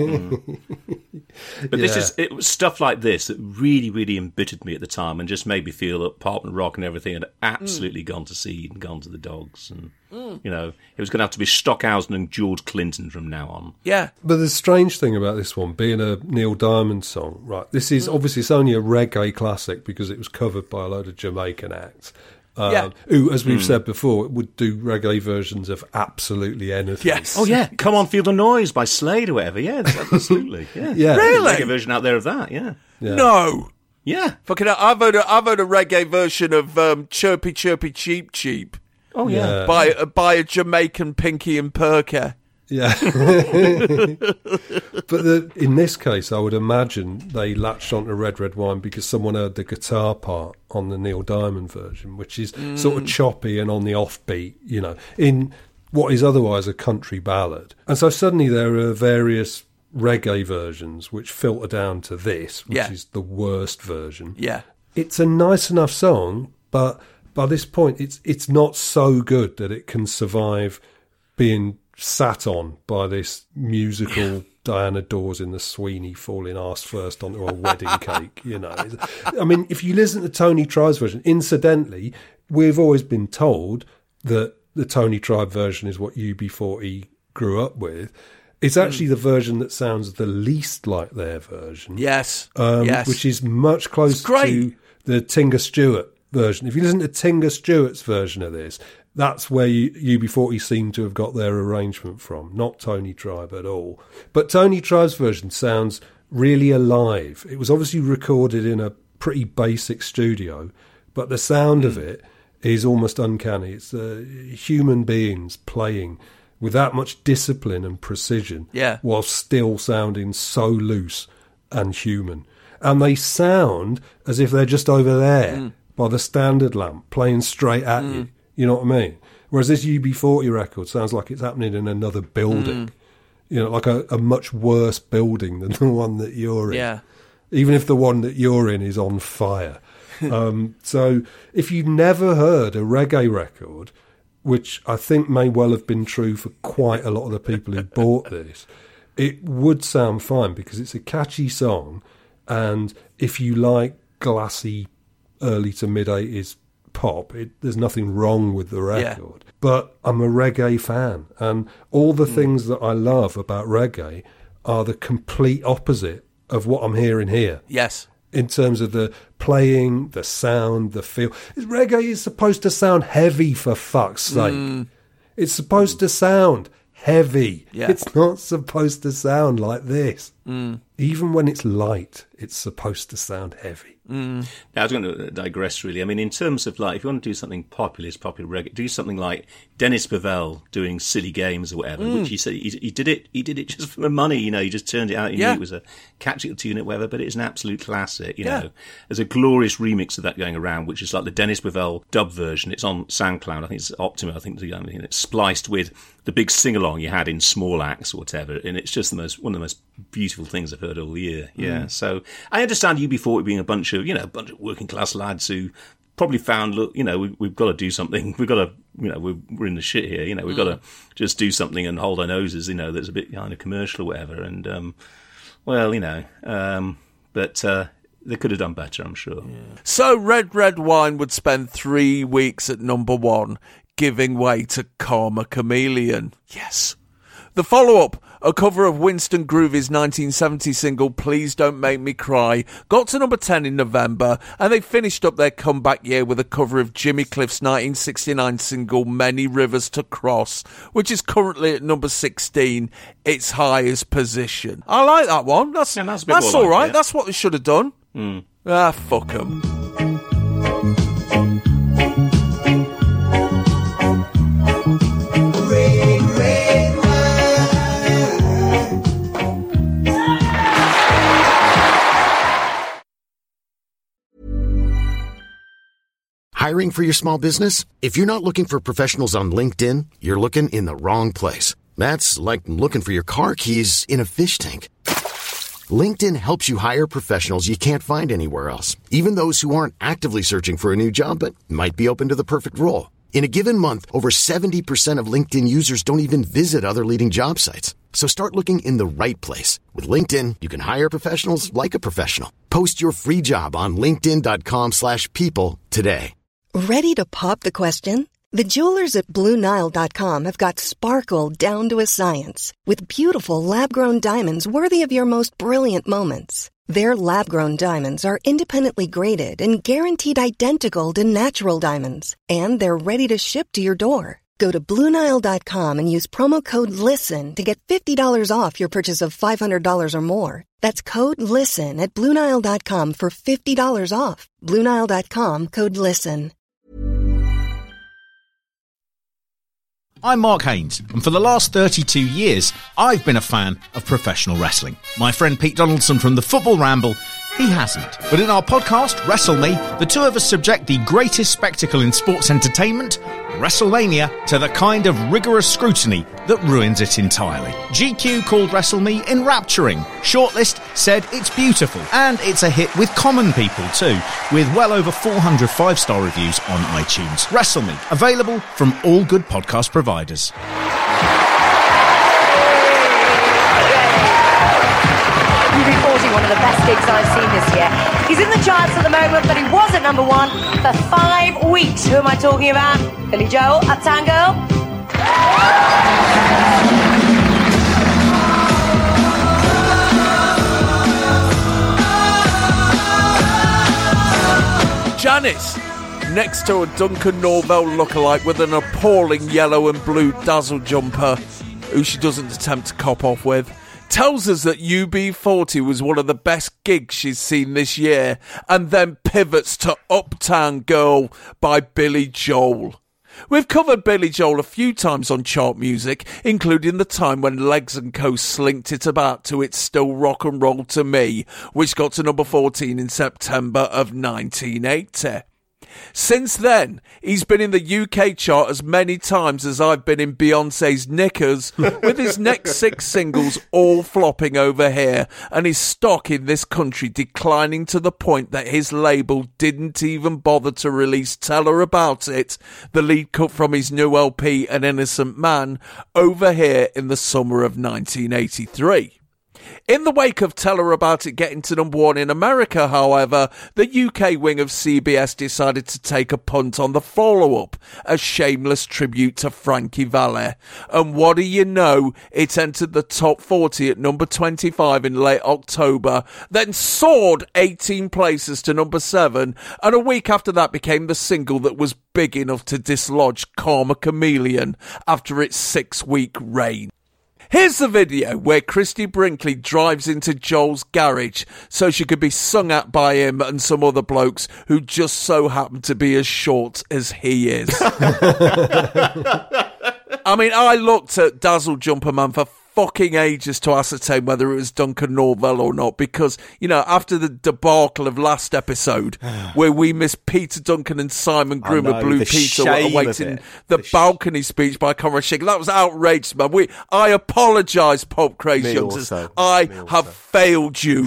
But it was stuff like this that really, really embittered me at the time and just made me feel that pop and rock and everything had absolutely gone to seed and gone to the dogs. And, you know, it was going to have to be Stockhausen and George Clinton from now on. Yeah. But the strange thing about this one, being a Neil Diamond song, right, this is obviously it's only a reggae classic because it was covered by a load of Jamaican acts. Who, as we've said before, would do reggae versions of absolutely anything. Yes. Oh, yeah. Come On, Feel the Noise by Slade or whatever. Yeah, absolutely. Yeah. Really? There's a reggae version out there of that, yeah. No. Yeah. Fucking hell, I've heard a reggae version of Chirpy Chirpy Cheep Cheep. Oh, yeah. By a Jamaican Pinky and Perker. Yeah. But in this case, I would imagine they latched onto Red Red Wine because someone heard the guitar part on the Neil Diamond version, which is sort of choppy and on the offbeat, you know, in what is otherwise a country ballad. And so suddenly there are various reggae versions, which filter down to this, which Yeah. is the worst version. Yeah. It's a nice enough song, but by this point, it's not so good that it can survive being sat on by this musical Diana Dawes in the Sweeney falling arse first onto a wedding cake, you know. I mean, if you listen to Tony Tribe's version, incidentally, we've always been told that the Tony Tribe version is what UB40 grew up with. It's actually the version that sounds the least like their version. Yes. Which is much closer to the Tinga Stewart version. If you listen to Tinga Stewart's version of this, that's where UB40 seem to have got their arrangement from, not Tony Tribe at all. But Tony Tribe's version sounds really alive. It was obviously recorded in a pretty basic studio, but the sound of it is almost uncanny. It's human beings playing with that much discipline and precision, while still sounding so loose and human. And they sound as if they're just over there by the standard lamp, playing straight at you. You know what I mean? Whereas this UB40 record sounds like it's happening in another building. You know, like a much worse building than the one that you're in. Yeah. Even if the one that you're in is on fire. So if you've never heard a reggae record, which I think may well have been true for quite a lot of the people who bought this, it would sound fine because it's a catchy song. And if you like glassy early to mid-80s pop, there's nothing wrong with the record. But I'm a reggae fan, and all the things that I love about reggae are the complete opposite of what I'm hearing here. Yes. In terms of the playing, the sound, the feel. Reggae is supposed to sound heavy, for fuck's sake. It's supposed to sound heavy. Yeah. It's not supposed to sound like this. Even when it's light, it's supposed to sound heavy. Now, I was going to digress, really. I mean, in terms of, like, if you want to do something popular reggae, do something like Dennis Bovell doing Silly Games or whatever, which he said he did it just for the money, you know, he just turned it out, he knew it was a catchy little tune or whatever, but it's an absolute classic, you know. There's a glorious remix of that going around, which is like the Dennis Bovell dub version. It's on SoundCloud, I think it's Optima, I think it's spliced with the big sing-along you had in Small Axe or whatever, and it's just one of the most beautiful things I've heard all year. So I understand UB40 being a bunch of working class lads who probably found, look, you know, we've got to do something. We've got to, you know, we're in the shit here. You know, we've got to just do something and hold our noses, you know, that's a bit kind of commercial or whatever. And, well, you know, but they could have done better, I'm sure. So Red Red Wine would spend 3 weeks at number 1, giving way to Karma Chameleon. Yes. The follow-up, a cover of Winston Groovey's 1970 single Please Don't Make Me Cry, got to number 10 in November, and they finished up their comeback year with a cover of Jimmy Cliff's 1969 single Many Rivers to Cross, which is currently at number 16, its highest position. I like that one. That's all right. That's what they should have done. Fuck them. Hiring for your small business? If you're not looking for professionals on LinkedIn, you're looking in the wrong place. That's like looking for your car keys in a fish tank. LinkedIn helps you hire professionals you can't find anywhere else, even those who aren't actively searching for a new job but might be open to the perfect role. In a given month, over 70% of LinkedIn users don't even visit other leading job sites. So start looking in the right place. With LinkedIn, you can hire professionals like a professional. Post your free job on linkedin.com/people today. Ready to pop the question? The jewelers at BlueNile.com have got sparkle down to a science with beautiful lab-grown diamonds worthy of your most brilliant moments. Their lab-grown diamonds are independently graded and guaranteed identical to natural diamonds, and they're ready to ship to your door. Go to BlueNile.com and use promo code LISTEN to get $50 off your purchase of $500 or more. That's code LISTEN at BlueNile.com for $50 off. BlueNile.com, code LISTEN. I'm Mark Haynes, and for the last 32 years, I've been a fan of professional wrestling. My friend Pete Donaldson from the Football Ramble he hasn't. But in our podcast, Wrestle Me, the two of us subject the greatest spectacle in sports entertainment, WrestleMania, to the kind of rigorous scrutiny that ruins it entirely. GQ called Wrestle Me enrapturing. Shortlist said it's beautiful, and it's a hit with common people too, with well over 400 5-star reviews on iTunes. Wrestle Me, available from all good podcast providers. UB40, one of the best gigs I've seen this year. He's in the charts at the moment, but he was at number 1 for 5 weeks. Who am I talking about? Billy Joel, Uptown Girl. Janice, next to a Duncan Norvell lookalike with an appalling yellow and blue dazzle jumper, who she doesn't attempt to cop off with, tells us that UB40 was one of the best gigs she's seen this year, and then pivots to Uptown Girl by Billy Joel. We've covered Billy Joel a few times on Chart Music, including the time when Legs & Co. slinked it about to It's Still Rock and Roll to Me, which got to number 14 in September of 1980. Since then, he's been in the UK chart as many times as I've been in Beyoncé's knickers, with his next 6 singles all flopping over here, and his stock in this country declining to the point that his label didn't even bother to release Tell Her About It, the lead cut from his new LP An Innocent Man, over here in the summer of 1983. In the wake of Tell Her About It getting to number 1 in America, however, the UK wing of CBS decided to take a punt on the follow-up, a shameless tribute to Frankie Valli. And what do you know, it entered the top 40 at number 25 in late October, then soared 18 places to number 7, and a week after that became the single that was big enough to dislodge Karma Chameleon after its 6-week reign. Here's the video where Christy Brinkley drives into Joel's garage so she could be sung at by him and some other blokes who just so happen to be as short as he is. I mean, I looked at Dazzle Jumper Man for fucking ages to ascertain whether it was Duncan Norvell or not, because, you know, after the debacle of last episode where we missed Peter Duncan and Simon Groom of Blue Peter awaiting the balcony speech by Conrad Shiggler, that was outrageous, man. I apologise, Pop Crazy Youngsters. I have failed you.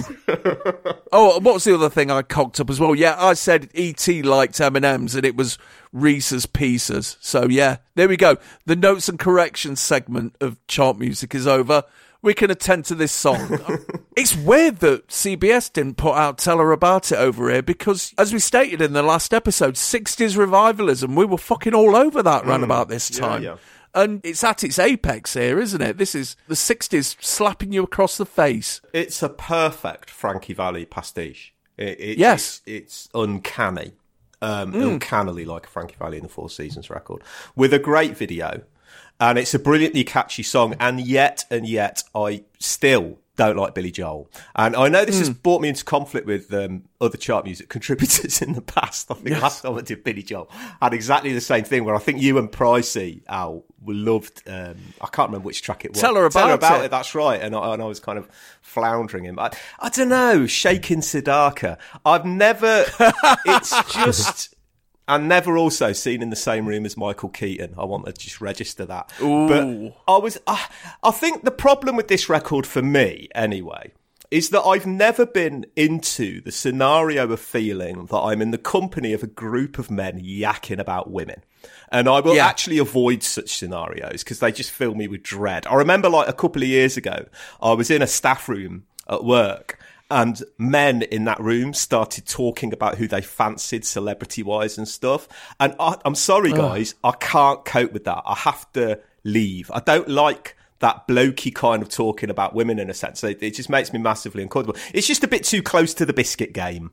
Oh, what was the other thing I cocked up as well? Yeah, I said E.T. liked M&M's and it was Reese's Pieces. So yeah, there we go. The notes and corrections segment of Chart Music is over. We can attend to this song. It's weird that CBS didn't put out Tell Her About It over here because, as we stated in the last episode, 60s revivalism, we were fucking all over that round about this time. Yeah. And it's at its apex here, isn't it? This is the 60s slapping you across the face. It's a perfect Frankie Valli pastiche. Yes. It's uncanny. Uncannily like a Frankie Valli in the Four Seasons record, with a great video, and it's a brilliantly catchy song, and yet I still don't like Billy Joel. And I know this has brought me into conflict with other Chart Music contributors in the past. I think last time I did Billy Joel had exactly the same thing, where I think you and Pricey, Al, loved, I can't remember which track it was. Tell Her About It, that's right. And I was kind of floundering him. I don't know, Shaking Siddhartha. I've never, it's just... And never also seen in the same room as Michael Keaton. I want to just register that. Ooh. But I think the problem with this record for me, anyway, is that I've never been into the scenario of feeling that I'm in the company of a group of men yakking about women. And I will actually avoid such scenarios because they just fill me with dread. I remember like a couple of years ago, I was in a staff room at work, and men in that room started talking about who they fancied celebrity-wise and stuff. And I'm sorry, guys, I can't cope with that. I have to leave. I don't like that blokey kind of talking about women in a sense. It just makes me massively uncomfortable. It's just a bit too close to the biscuit game.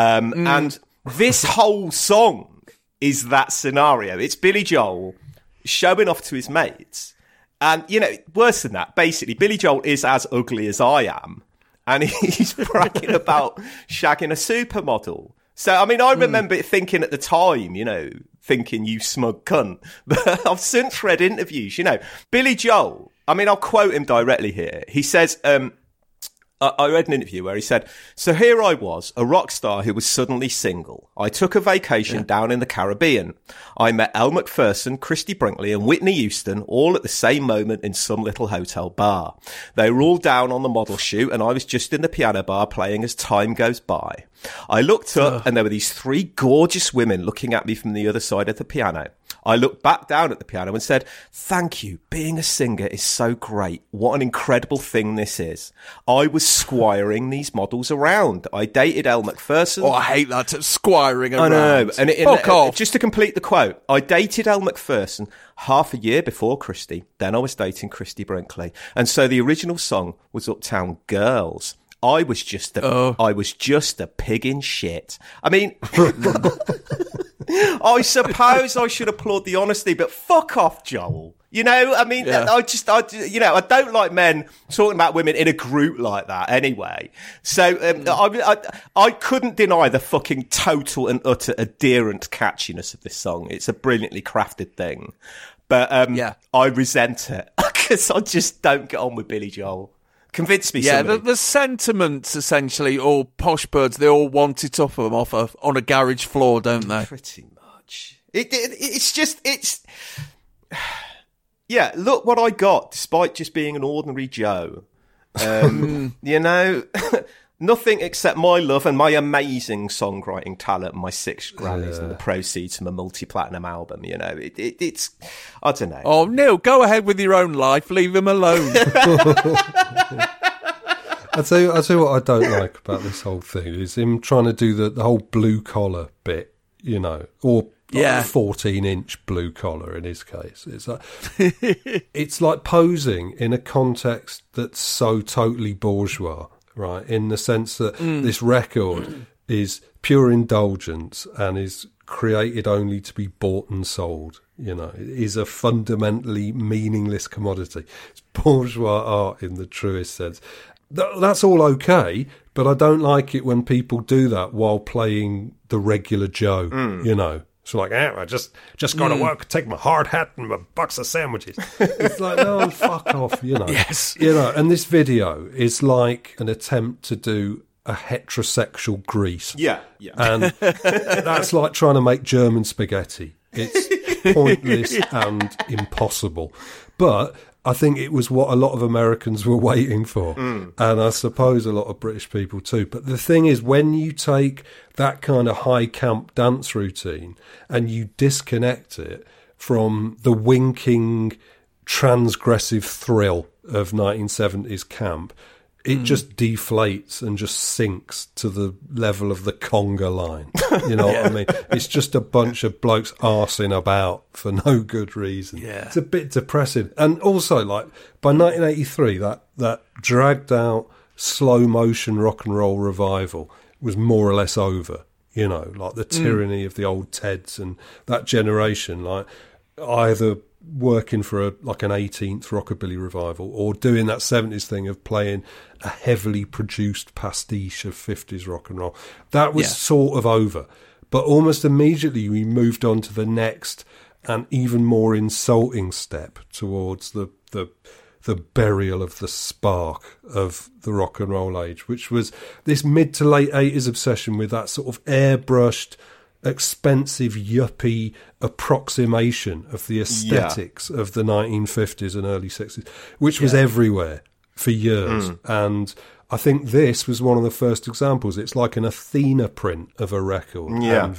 And this whole song is that scenario. It's Billy Joel showing off to his mates. And, you know, worse than that, basically, Billy Joel is as ugly as I am. And he's bragging about shagging a supermodel. So, I mean, I remember thinking at the time, you know, thinking you smug cunt. But I've since read interviews, you know. Billy Joel, I mean, I'll quote him directly here. He says, I read an interview where he said, "So here I was, a rock star who was suddenly single. I took a vacation down in the Caribbean. I met Elle Macpherson, Christy Brinkley and Whitney Houston all at the same moment in some little hotel bar. They were all down on the model shoot and I was just in the piano bar playing as time goes by. I looked up and there were these three gorgeous women looking at me from the other side of the piano. I looked back down at the piano and said, 'Thank you. Being a singer is so great. What an incredible thing this is.' I was squiring these models around. I dated Elle Macpherson." Oh, I hate that, squiring around. I know. And Fuck off. Just to complete the quote, "I dated Elle Macpherson half a year before Christy. Then I was dating Christy Brinkley. And so the original song was Uptown Girls. I was just a pig in shit." I mean, I suppose I should applaud the honesty, but fuck off, Joel. You know, I mean, I don't like men talking about women in a group like that anyway. So I couldn't deny the fucking total and utter adherent catchiness of this song. It's a brilliantly crafted thing. But I resent it because I just don't get on with Billy Joel. Convince me, somebody. The sentiments, essentially, all posh birds, they all want it off them on a garage floor, don't they? Pretty much. It's yeah, look what I got, despite just being an ordinary Joe. You know, nothing except my love and my amazing songwriting talent and my 6 Grammys and the proceeds from a multi-platinum album, you know. It's, I don't know. Oh, Neil, go ahead with your own life. Leave him alone. I'll tell you what I don't like about this whole thing is him trying to do the whole blue collar bit, you know, or 14-inch blue collar in his case. It's like posing in a context that's so totally bourgeois, right? In the sense that this record is pure indulgence and is created only to be bought and sold. You know, it is a fundamentally meaningless commodity. It's bourgeois art in the truest sense. That's all okay, but I don't like it when people do that while playing the regular Joe, you know. It's like, I just got to work, take my hard hat and my box of sandwiches. It's like, no, fuck off, you know. Yes. You know, and this video is like an attempt to do a heterosexual Grease. Yeah. And that's like trying to make German spaghetti. It's pointless and impossible. But I think it was what a lot of Americans were waiting for. And I suppose a lot of British people too. But the thing is, when you take that kind of high camp dance routine and you disconnect it from the winking, transgressive thrill of 1970s camp, it just deflates and just sinks to the level of the conga line. You know what I mean? It's just a bunch of blokes arsing about for no good reason. Yeah. It's a bit depressing. And also, like, by 1983, that dragged out slow motion rock and roll revival was more or less over. You know, like the tyranny of the old Teds and that generation, like either working for an 18th rockabilly revival or doing that 70s thing of playing a heavily produced pastiche of 50s rock and roll. That was sort of over. But almost immediately we moved on to the next and even more insulting step towards the burial of the spark of the rock and roll age, which was this mid to late 80s obsession with that sort of airbrushed, expensive yuppie approximation of the aesthetics of the 1950s and early 60s, which was everywhere for years. And I think this was one of the first examples. It's like an Athena print of a record.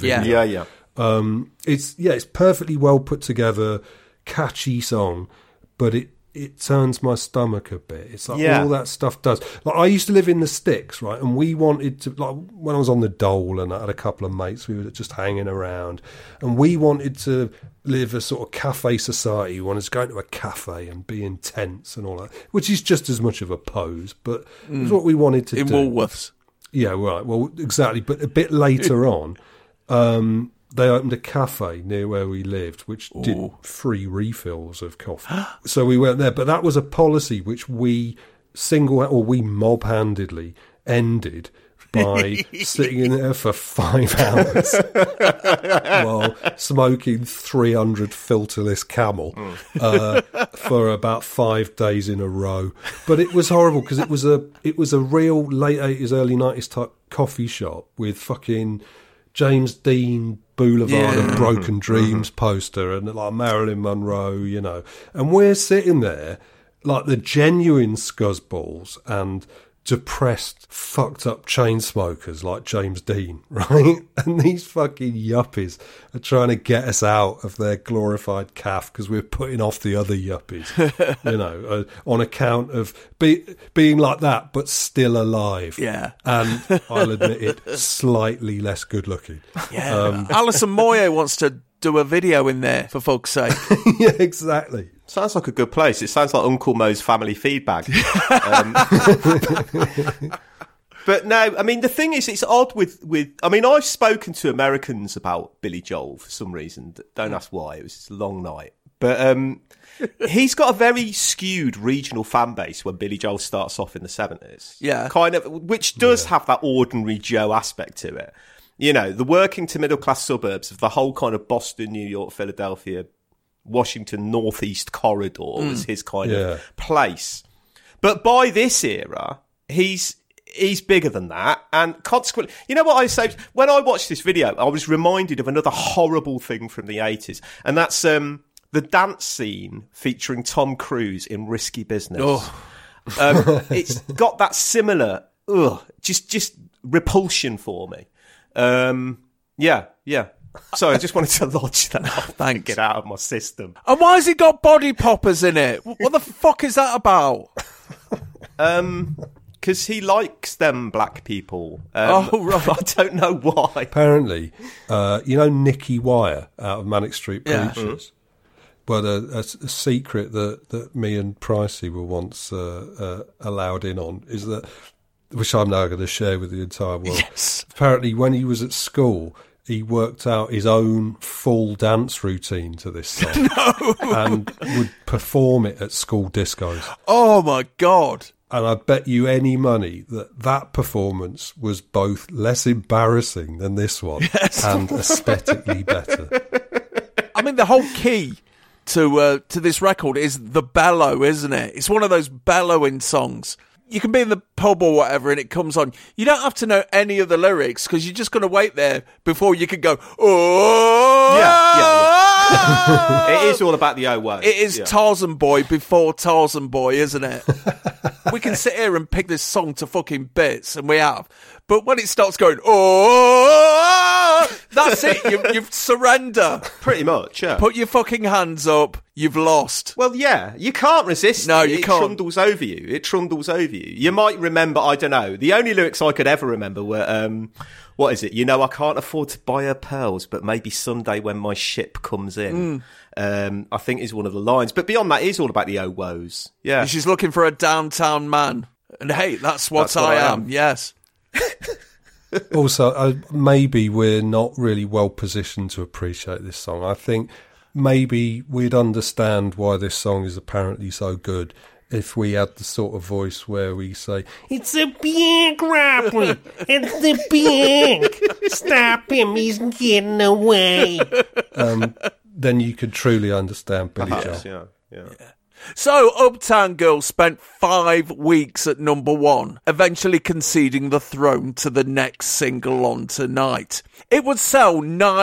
It's perfectly well put together, catchy song, but it turns my stomach a bit. It's like all that stuff does. Like, I used to live in the sticks, right? And we wanted to, like, when I was on the dole and I had a couple of mates, we were just hanging around, and we wanted to live a sort of cafe society. We wanted to go into a cafe and be intense and all that, which is just as much of a pose, but it was what we wanted to do. In Woolworths. Yeah, right. Well, exactly. But a bit later on, they opened a cafe near where we lived, which did free refills of coffee. So we went there. But that was a policy which we mob-handedly ended by sitting in there for 5 hours while smoking 300 filterless Camel for about 5 days in a row. But it was horrible because it was a real late 80s, early 90s type coffee shop with fucking James Dean Boulevard and Broken Dreams poster and like Marilyn Monroe, you know. And we're sitting there like the genuine scuzzballs and depressed, fucked up chain smokers like James Dean, right? And these fucking yuppies are trying to get us out of their glorified calf because we're putting off the other yuppies, you know, on account of being like that but still alive. Yeah. And I'll admit it, slightly less good looking. Yeah. Alison Moyet wants to do a video in there, for fuck's sake. Yeah, exactly. Sounds like a good place. It sounds like Uncle Mo's family feedback. But no, I mean, the thing is, it's odd with I mean, I've spoken to Americans about Billy Joel for some reason. Don't ask why. It was just a long night. But he's got a very skewed regional fan base when Billy Joel starts off in the 70s. Yeah. Kind of, which does have that ordinary Joe aspect to it. You know, the working to middle class suburbs of the whole kind of Boston, New York, Philadelphia, Washington Northeast corridor was his kind of place. But by this era, he's bigger than that. And consequently, you know what I say? When I watched this video, I was reminded of another horrible thing from the 80s. And that's the dance scene featuring Tom Cruise in Risky Business. Oh. It's got that similar, just repulsion for me. Yeah. Sorry, I just wanted to lodge that off. Thanks. Get out of my system. And why has he got body poppers in it? What the fuck is that about? Because he likes them black people. Right. I don't know why. Apparently, you know Nicky Wire out of Manic Street Preachers? Well, a secret that me and Pricey were once allowed in on is that, which I'm now going to share with the entire world. Yes. Apparently, when he was at school, he worked out his own full dance routine to this song and would perform it at school discos. Oh, my God. And I bet you any money that performance was both less embarrassing than this one and aesthetically better. I mean, the whole key to this record is the bellow, isn't it? It's one of those bellowing songs. You can be in the pub or whatever and it comes on. You don't have to know any of the lyrics because you're just going to wait there before you can go, oh! Yeah. It is all about the oh, whoa. It is Tarzan Boy before Tarzan Boy, isn't it? We can sit here and pick this song to fucking bits, and we have. But when it starts going, oh, that's it. You surrender. Pretty much, yeah. Put your fucking hands up. You've lost. Well, yeah. You can't resist No, it. you It can't. trundles over you. It trundles over you. You might remember, I don't know, the only lyrics I could ever remember were, what is it? You know, I can't afford to buy her pearls, but maybe someday when my ship comes in. I think is one of the lines. But beyond that, it is all about the oh woes. Yeah. She's looking for a downtown man. And hey, that's what I am. Yes. Also, maybe we're not really well positioned to appreciate this song. I think maybe we'd understand why this song is apparently so good if we had the sort of voice where we say, "It's a big robbery. It's the big. Stop him. He's getting away." Then you could truly understand Billy Joel. Yeah. So, Uptown Girl spent 5 weeks at number 1, eventually conceding the throne to the next single on Tonight. It would sell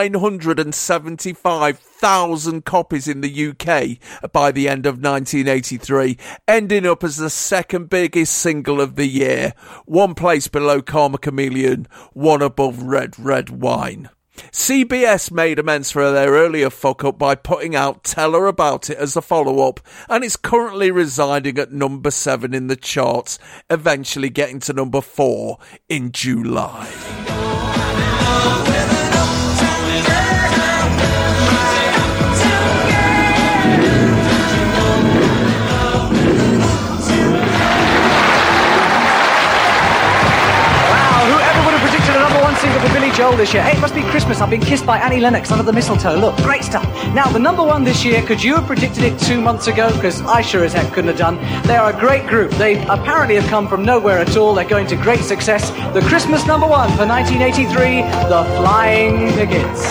975,000 copies in the UK by the end of 1983, ending up as the second biggest single of the year, 1 place below Karma Chameleon, 1 above Red Red Wine. CBS made amends for their earlier fuck-up by putting out Tell Her About It as a follow-up, and it's currently residing at number 7 in the charts, eventually getting to number 4 in July. Wow, whoever would have predicted a number 1 single for Billy Joel this year. Hey, it must be Christmas. I've been kissed by Annie Lennox under the mistletoe. Look, great stuff. Now, the number one this year, could you have predicted it 2 months ago? Because I sure as heck couldn't have done. They are a great group. They apparently have come from nowhere at all. They're going to great success. The Christmas number one for 1983, The Flying Pickets.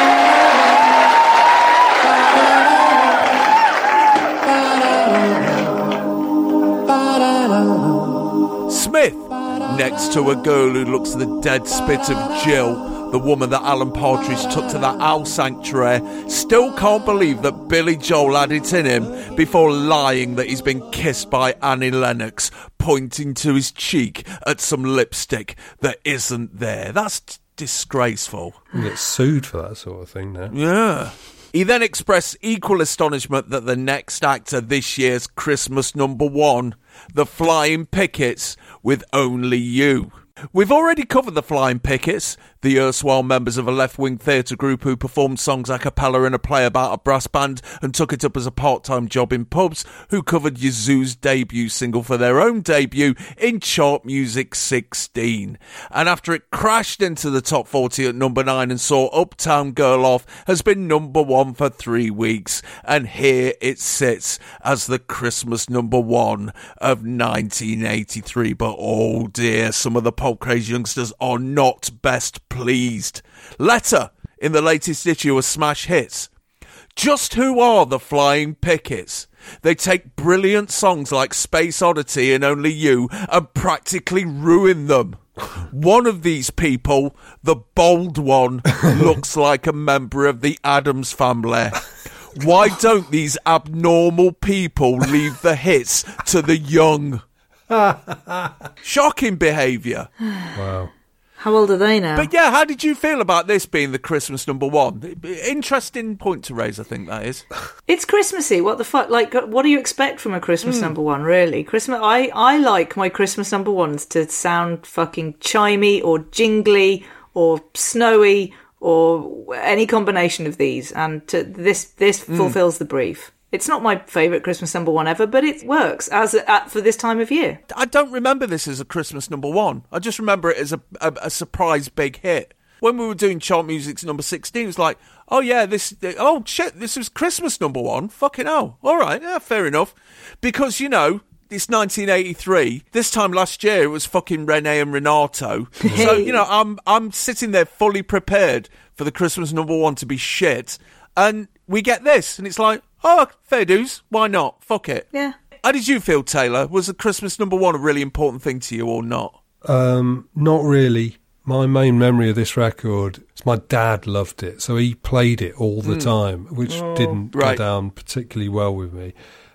Smith, next to a girl who looks the dead spit of Jill, the woman that Alan Partridge took to that owl sanctuary, still can't believe that Billy Joel had it in him before lying that he's been kissed by Annie Lennox, pointing to his cheek at some lipstick that isn't there. That's disgraceful. You get sued for that sort of thing now. Yeah. He then expressed equal astonishment that the next act of this year's Christmas number one, The Flying Pickets, with Only You. We've already covered the Flying Pickets, the erstwhile members of a left-wing theatre group who performed songs a cappella in a play about a brass band and took it up as a part-time job in pubs, who covered Yazoo's debut single for their own debut in Chart Music 16. And after it crashed into the top 40 at number 9 and saw Uptown Girl off, has been number 1 for 3 weeks. And here it sits as the Christmas number 1 of 1983. But oh dear, some of the pop-crazed youngsters are not best pleased. Letter, in the latest issue of Smash Hits. Just who are the Flying Pickets? They take brilliant songs like Space Oddity and Only You and practically ruin them. One of these people, the bold one, looks like a member of the Addams Family. Why don't these abnormal people leave the hits to the young? Shocking behaviour. Wow. How old are they now? But yeah, how did you feel about this being the Christmas number one? Interesting point to raise, I think that is. It's Christmassy. What the fuck? Like, what do you expect from a Christmas number one, really? Christmas. I like my Christmas number ones to sound fucking chimey or jingly or snowy or any combination of these. And this fulfills the brief. It's not my favourite Christmas number one ever, but it works for this time of year. I don't remember this as a Christmas number one. I just remember it as a surprise big hit. When we were doing Chart Music's number 16, it was like, oh yeah, this was Christmas number one. Fucking hell. All right, yeah, fair enough. Because, you know, it's 1983. This time last year, it was fucking Renee and Renato. So, you know, I'm sitting there fully prepared for the Christmas number one to be shit. And we get this, and it's like, oh, fair dues. Why not? Fuck it. Yeah. How did you feel, Taylor? Was the Christmas number one a really important thing to you or not? Not really. My main memory of this record is my dad loved it, so he played it all the time, which didn't go down particularly well with me.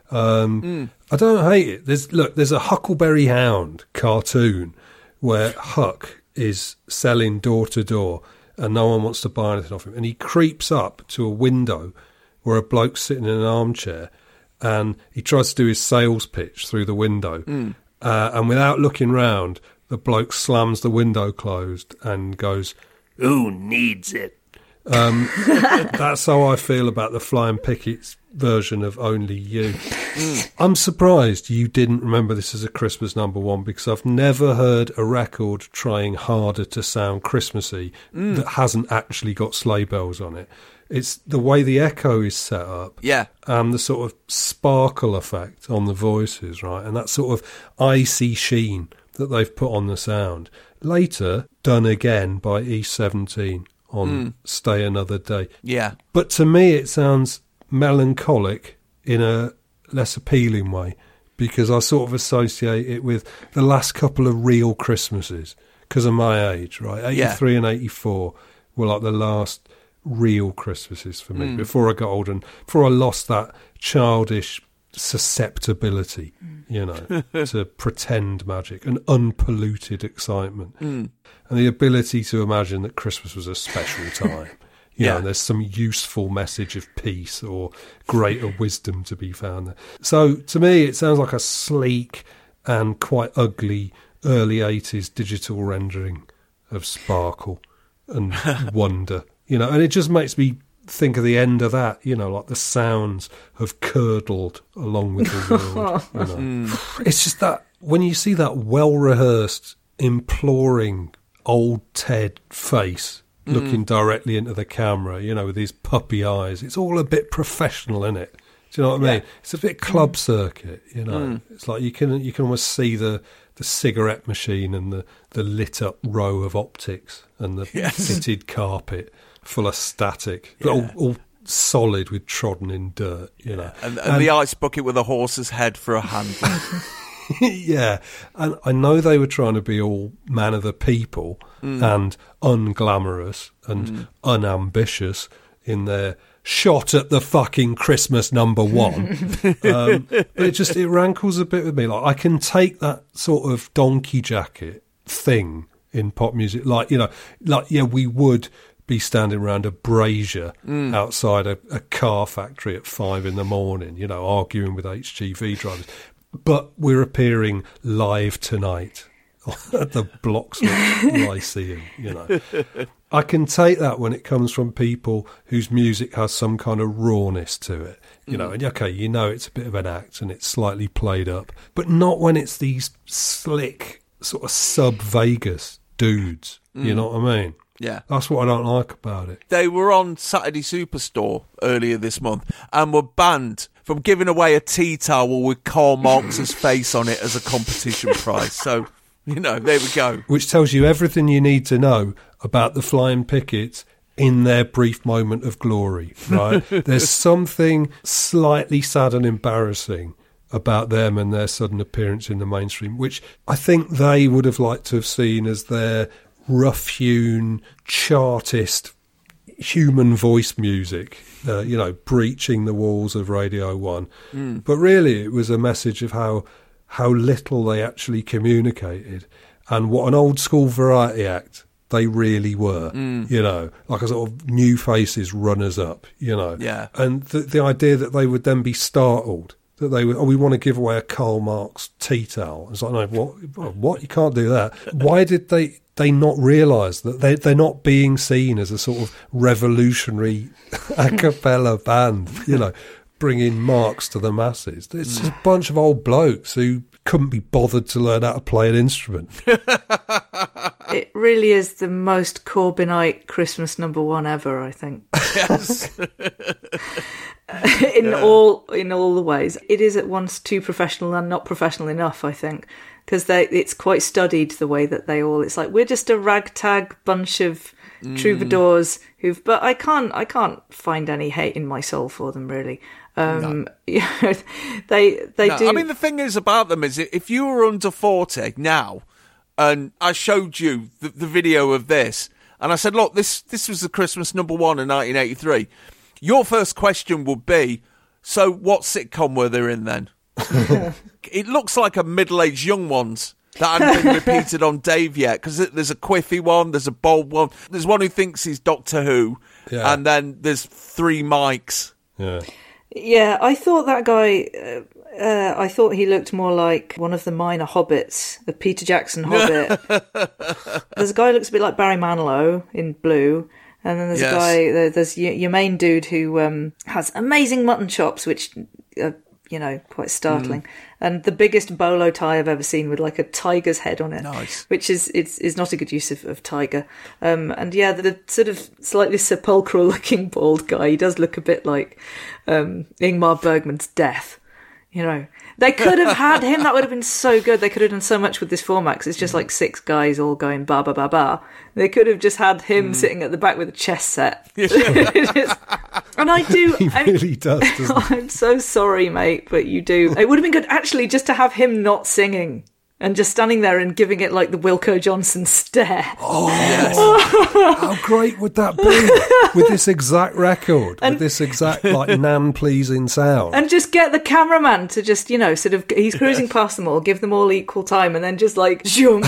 I don't hate it. There's a Huckleberry Hound cartoon where Huck is selling door to door and no one wants to buy anything off him, and he creeps up to a window where a bloke's sitting in an armchair and he tries to do his sales pitch through the window. And without looking round, the bloke slams the window closed and goes, "Who needs it?" That's how I feel about the Flying Pickets version of Only You. I'm surprised you didn't remember this as a Christmas number one, because I've never heard a record trying harder to sound Christmassy that hasn't actually got sleigh bells on it. It's the way the echo is set up, and the sort of sparkle effect on the voices, right, and that sort of icy sheen that they've put on the sound. Later, done again by E17 on Stay Another Day. Yeah. But to me, it sounds melancholic in a less appealing way, because I sort of associate it with the last couple of real Christmases, because of my age, right? 83 and 84 were like the last real Christmases for me, before I got old and before I lost that childish susceptibility, you know, to pretend magic and unpolluted excitement, and the ability to imagine that Christmas was a special time. You know, and there's some useful message of peace or greater wisdom to be found there. So to me, it sounds like a sleek and quite ugly early 80s digital rendering of sparkle and wonder, you know, and it just makes me think of the end of that, you know, like the sounds have curdled along with the world. You know. It's just that when you see that well-rehearsed, imploring, old Ted face looking directly into the camera, you know, with his puppy eyes. It's all a bit professional, isn't it? Do you know what I mean? It's a bit club circuit, you know. It's like you can almost see the cigarette machine and the lit up row of optics and the fitted carpet full of static, all solid with trodden in dirt, you know. And the ice bucket with a horse's head for a handle. Yeah, and I know they were trying to be all man of the people and unglamorous and unambitious in their shot at the fucking Christmas number one. But it rankles a bit with me. Like, I can take that sort of donkey jacket thing in pop music, like, you know, like, yeah, we would be standing around a brazier outside a car factory at 5 a.m, you know, arguing with HGV drivers. But we're appearing live tonight at the Bloxwich Lyceum, you know. I can take that when it comes from people whose music has some kind of rawness to it, you know. And okay, you know it's a bit of an act and it's slightly played up, but not when it's these slick sort of sub-Vegas dudes, you know what I mean? Yeah. That's what I don't like about it. They were on Saturday Superstore earlier this month and were banned from giving away a tea towel with Karl Marx's face on it as a competition prize. So, you know, there we go. Which tells you everything you need to know about the Flying Pickets in their brief moment of glory, right? There's something slightly sad and embarrassing about them and their sudden appearance in the mainstream, which I think they would have liked to have seen as their rough-hewn, chartist, human voice music, you know, breaching the walls of Radio 1. But really it was a message of how little they actually communicated and what an old-school variety act they really were, you know, like a sort of new faces runners-up, you know. Yeah. And the idea that they would then be startled, that they would, we want to give away a Karl Marx tea towel. It's like, no, what? You can't do that. Why did they not realise that they're not being seen as a sort of revolutionary a cappella band, you know, bringing Marx to the masses? It's just a bunch of old blokes who couldn't be bothered to learn how to play an instrument. It really is the most Corbynite Christmas number one ever, I think. Yes. in all the ways. It is at once too professional and not professional enough, I think, because it's quite studied the way that they all. It's like we're just a ragtag bunch of troubadours but I can't find any hate in my soul for them, really. No. They do. I mean, the thing is about them is if you were under 40 now, and I showed you the video of this, and I said, look, this was the Christmas number one in 1983. Your first question would be, so what sitcom were they in then? It looks like a middle-aged young ones that hadn't been repeated on Dave yet, because there's a quiffy one, there's a bold one, there's one who thinks he's Doctor Who, and then there's 3 mics. Yeah, I thought that guy, I thought he looked more like one of the minor hobbits, the Peter Jackson Hobbit. There's a guy who looks a bit like Barry Manilow in Blue. And then there's a guy, there's your main dude who has amazing mutton chops, which are, you know, quite startling. And the biggest bolo tie I've ever seen with like a tiger's head on it. Nice. Which is not a good use of tiger. And yeah, the sort of slightly sepulchral looking bald guy, he does look a bit like Ingmar Bergman's Death. You know, they could have had him. That would have been so good. They could have done so much with this format because it's just like 6 guys all going ba ba ba ba. They could have just had him sitting at the back with a chess set. And I do. He really does. Doesn't he? I'm so sorry, mate, but you do. It would have been good actually just to have him not singing and just standing there and giving it like the Wilko Johnson stare. Oh, yes. How great would that be with this exact record, with this exact like nan-pleasing sound? And just get the cameraman to just, you know, sort of, he's cruising past them all, give them all equal time, and then just like, zoom.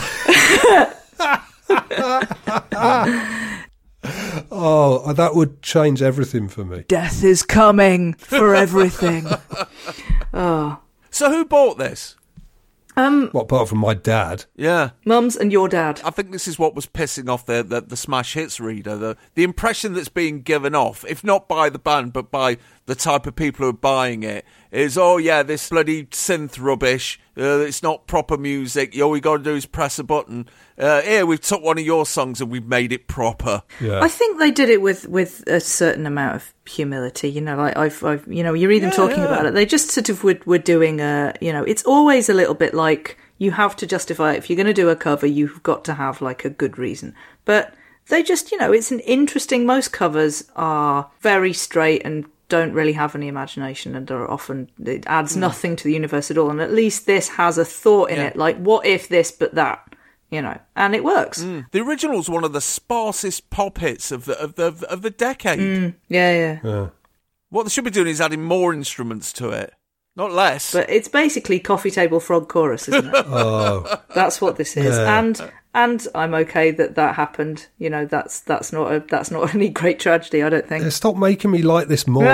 Oh, that would change everything for me. Death is coming for everything. Oh. So who bought this? What, apart from my dad? Yeah. Mum's and your dad. I think this is what was pissing off the Smash Hits reader. The impression that's being given off, if not by the band, but by the type of people who are buying it is, oh yeah, this bloody synth rubbish, it's not proper music, all we got to do is press a button. Here, we've took one of your songs and we've made it proper. Yeah. I think they did it with a certain amount of humility, you know, like I've you know, you read them talking about it, they just sort of were doing you know, it's always a little bit like, you have to justify it. If you're going to do a cover, you've got to have like a good reason. But they just, you know, it's an interesting, most covers are very straight and don't really have any imagination, and are often, it adds nothing to the universe at all. And at least this has a thought in it, like, what if this but that, you know, and it works. The original's one of the sparsest pop hits of the decade. Yeah. What they should be doing is adding more instruments to it, not less. But it's basically Coffee Table Frog Chorus, isn't it? Oh, that's what this is. Yeah. And I'm okay that happened. You know, that's not any great tragedy, I don't think. Stop making me like this more.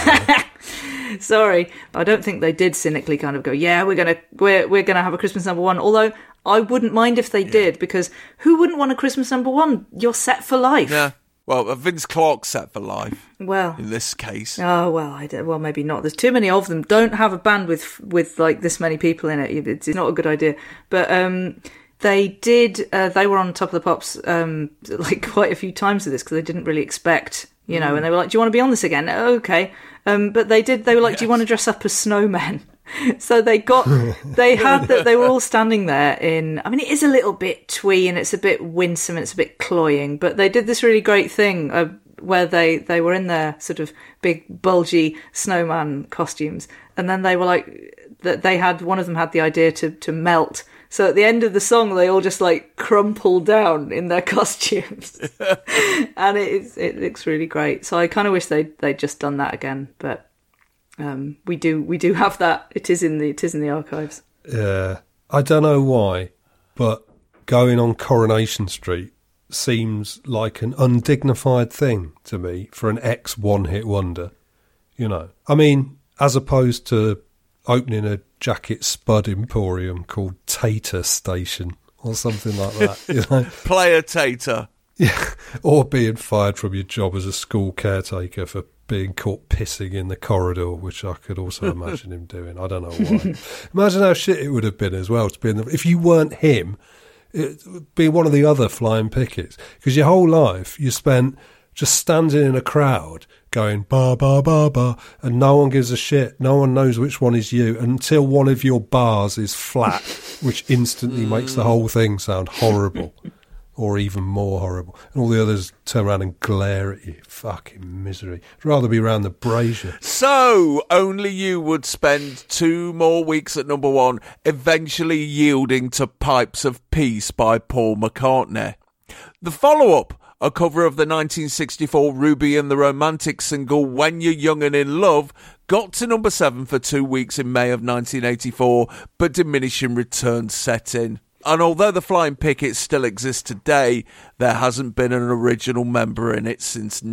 Sorry, I don't think they did cynically kind of go, yeah, we're gonna have a Christmas number one. Although I wouldn't mind if they did, because who wouldn't want a Christmas number one? You're set for life. Yeah. Well, Vince Clarke's set for life. Well, in this case. Oh well, well maybe not. There's too many of them. Don't have a band with like this many people in it. It's not a good idea. But they did. They were on Top of the Pops like quite a few times with this, because they didn't really expect, you know. And they were like, "Do you want to be on this again?" Okay. But they did. They were like, "Do you want to dress up as snowmen?" So they were all standing there in, I mean, it is a little bit twee and it's a bit winsome and it's a bit cloying, but they did this really great thing where they were in their sort of big bulgy snowman costumes, and then they were like, one of them had the idea to melt. So at the end of the song, they all just like crumple down in their costumes, and it looks really great. So I kind of wish they'd just done that again, but we do have that. It is in the archives. Yeah, I don't know why, but going on Coronation Street seems like an undignified thing to me for an ex-one-hit wonder. You know, I mean, as opposed to opening a jacket spud emporium called Tater Station or something like that. You know, Player Tater. Yeah, or being fired from your job as a school caretaker for being caught pissing in the corridor, which I could also imagine him doing. I don't know why. Imagine how shit it would have been as well to be if you weren't him, it would be one of the other flying pickets, because your whole life you spent just standing in a crowd going ba ba ba ba, and no one gives a shit. No one knows which one is you until one of your bars is flat, which instantly makes the whole thing sound horrible. Or even more horrible. And all the others turn around and glare at you. Fucking misery. I'd rather be around the brazier. So, only you would spend 2 more weeks at number one, eventually yielding to Pipes of Peace by Paul McCartney. The follow-up, a cover of the 1964 Ruby and the Romantic single When You're Young and in Love, got to number 7 for 2 weeks in May of 1984, but diminishing returns set in. And although the Flying Pickets still exist today, there hasn't been an original member in it since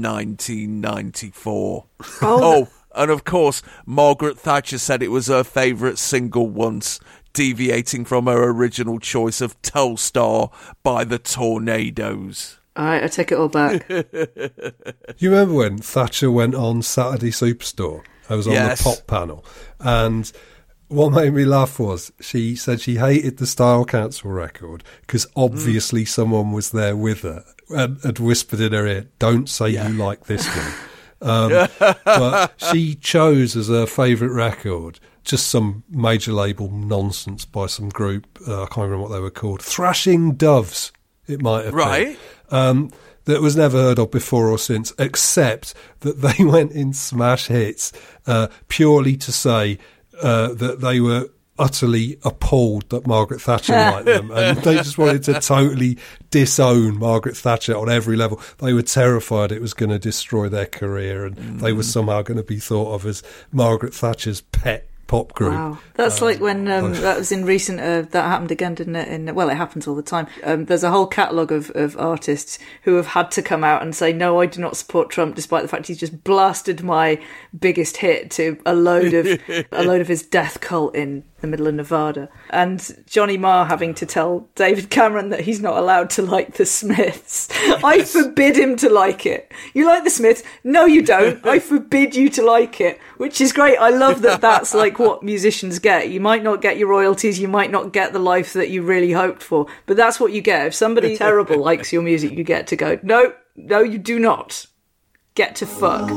1994. Oh, and of course, Margaret Thatcher said it was her favourite single once, deviating from her original choice of Telstar by the Tornadoes. All right, I take it all back. You remember when Thatcher went on Saturday Superstore? I was on the pop panel, and what made me laugh was she said she hated the Style Council record because obviously someone was there with her and had whispered in her ear, "Don't say you like this one." But she chose as her favourite record just some major label nonsense by some group, I can't remember what they were called, Thrashing Doves, it might have been. That was never heard of before or since, except that they went in smash hits purely to say that they were utterly appalled that Margaret Thatcher liked them, and they just wanted to totally disown Margaret Thatcher on every level. They were terrified it was going to destroy their career, and they were somehow going to be thought of as Margaret Thatcher's pet pop group. Wow, that's like when that was in recent. That happened again, didn't it? Well, it happens all the time. There's a whole catalogue of artists who have had to come out and say, "No, I do not support Trump," despite the fact he's just blasted my biggest hit to a load of his death cult in the middle of Nevada. And Johnny Marr having to tell David Cameron that he's not allowed to like the Smiths. I forbid him to like it. You like the Smiths? No, you don't. I forbid you to like it, which is great. I love that that's like what musicians get. You might not get your royalties, you might not get the life that you really hoped for, but that's what you get. If somebody terrible likes your music, you get to go, no, you do not. Get to fuck.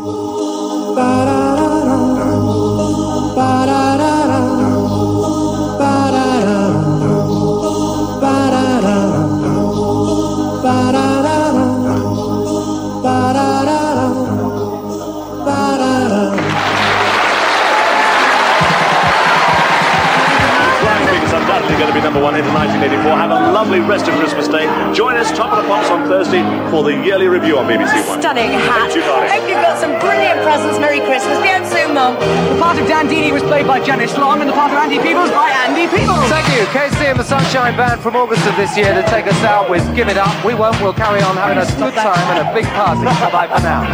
Going to be number one hit in 1984. Have a lovely rest of Christmas Day. Join us, Top of the Pops, on Thursday for the yearly review on BBC One. Stunning hat. Hope you've got some brilliant presents. Merry Christmas. Be out soon, Mum. The part of Dan Dini was played by Janice Long, and the part of Andy Peebles by Andy Peebles. Thank you, KC and the Sunshine Band from August of this year to take us out with Give It Up. We won't. We'll carry on having a good time and a big party. Bye-bye for now.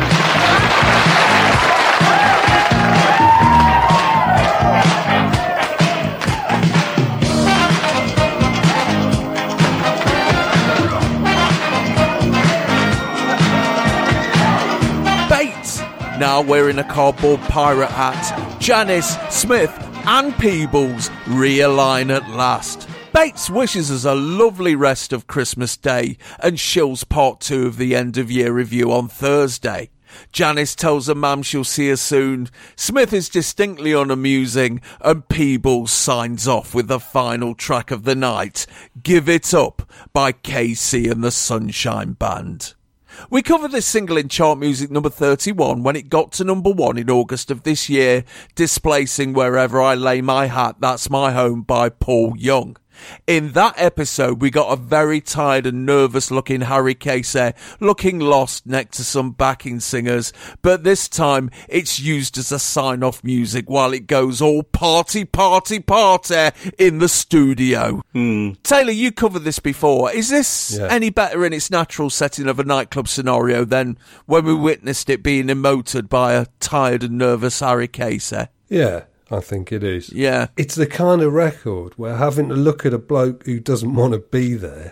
Now wearing a cardboard pirate hat, Janice, Smith and Peebles realign at last. Bates wishes us a lovely rest of Christmas Day and shills part 2 of the end of year review on Thursday. Janice tells her mum she'll see her soon. Smith is distinctly unamusing and Peebles signs off with the final track of the night, Give It Up by KC and the Sunshine Band. We covered this single in chart music number 31 when it got to number 1 in August of this year, displacing Wherever I Lay My Hat, That's My Home by Paul Young. In that episode, we got a very tired and nervous looking Harry Casey looking lost next to some backing singers, but this time it's used as a sign-off music while it goes all party, party, party in the studio. Taylor, you covered this before. Is this any better in its natural setting of a nightclub scenario than when we witnessed it being emoted by a tired and nervous Harry Casey? Yeah. I think it is. Yeah. It's the kind of record where having to look at a bloke who doesn't want to be there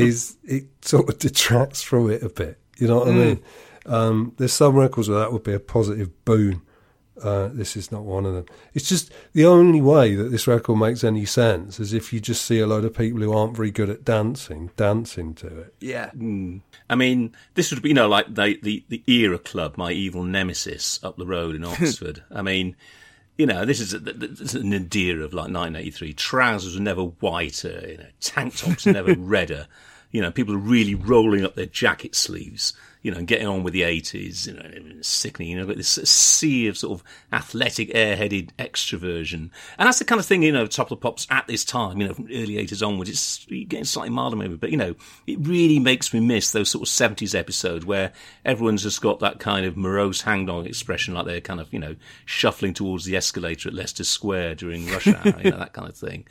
it sort of detracts from it a bit. You know what I mean? There's some records where that would be a positive boon. This is not one of them. It's just the only way that this record makes any sense is if you just see a load of people who aren't very good at dancing to it. Yeah. I mean, this would be, like the Era Club, my evil nemesis up the road in Oxford. I mean, this is an nadir of like 1983. Trousers were never whiter, tank tops never redder. People are really rolling up their jacket sleeves, and getting on with the 80s, sickening, got this sea of sort of athletic, airheaded extroversion. And that's the kind of thing, Top of the Pops at this time, from early 80s onwards, it's getting slightly milder maybe, but, it really makes me miss those sort of 70s episodes where everyone's just got that kind of morose hangdog expression, like they're kind of, shuffling towards the escalator at Leicester Square during rush hour, that kind of thing.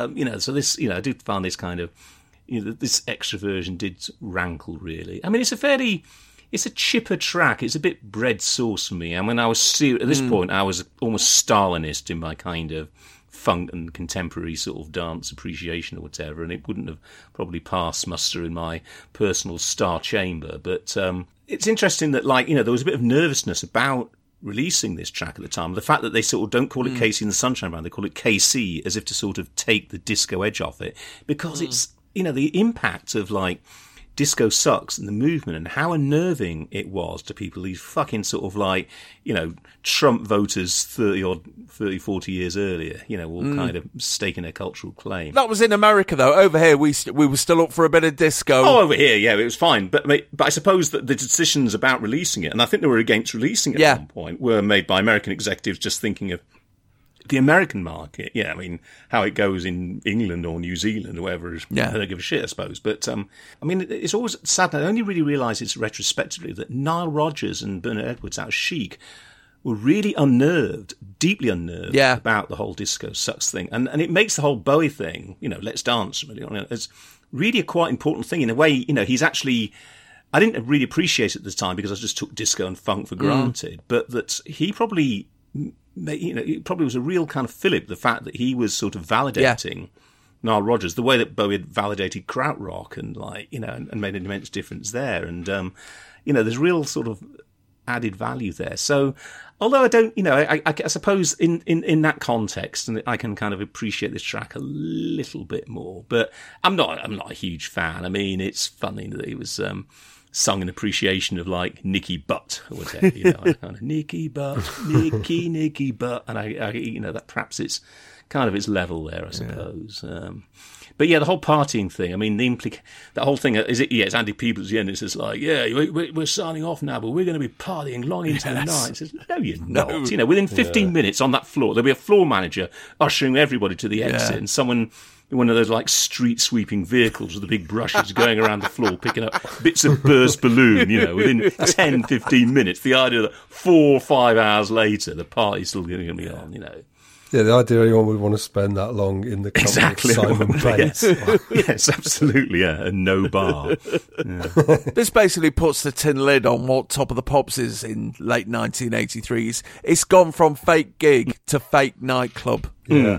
So this, I do find this kind of, this extroversion did rankle, really. I mean, it's a chipper track. It's a bit bread sauce for me. And when I was at this point, I was almost Stalinist in my kind of funk and contemporary sort of dance appreciation or whatever, and it wouldn't have probably passed muster in my personal star chamber. But it's interesting that, there was a bit of nervousness about releasing this track at the time. The fact that they sort of don't call it KC and the Sunshine Band, they call it KC as if to sort of take the disco edge off it, because it's the impact of Disco Sucks and the movement and how unnerving it was to people, these fucking sort of Trump voters 40 years earlier, all kind of staking their cultural claim. That was in America though. Over here we were still up for a bit of disco. Oh, over here, yeah, it was fine. But I suppose that the decisions about releasing it, and I think they were against releasing it at one point, were made by American executives just thinking of the American market. Yeah, I mean, how it goes in England or New Zealand or wherever, I don't give a shit, I suppose. But, I mean, it's always sad. I only really realise it's retrospectively that Nile Rodgers and Bernard Edwards out of Chic were really deeply unnerved about the whole Disco Sucks thing. And it makes the whole Bowie thing, Let's Dance, really, it's really a quite important thing. In a way, he's actually... I didn't really appreciate it at the time because I just took disco and funk for granted. But that he probably it probably was a real kind of fillip, the fact that he was sort of validating Nile Rodgers, the way that Bowie had validated krautrock and and made an immense difference there. And, there's real sort of added value there. So, although I don't, I suppose in that context, and I can kind of appreciate this track a little bit more, but I'm not a huge fan. I mean, it's funny that it was sung in appreciation of like Nicky Butt or whatever, kind of Nicky Butt, Nicky Butt, and I that perhaps it's kind of its level there, I suppose. But yeah, the whole partying thing. I mean, that whole thing is it? Yeah, it's Andy Peebles at the end. It's just like, we're signing off now, but we're going to be partying long into the night. It says, no, you're not. Within 15 minutes on that floor, there'll be a floor manager ushering everybody to the exit, and someone. One of those like street sweeping vehicles with the big brushes going around the floor, picking up bits of burst balloon, within 10, 15 minutes. The idea that 4 or 5 hours later, the party's still going to be on, Yeah, the idea anyone would want to spend that long in the company of Simon Bates. Yes, absolutely, and no bar. Yeah. This basically puts the tin lid on what Top of the Pops is in late 1983s. It's gone from fake gig to fake nightclub.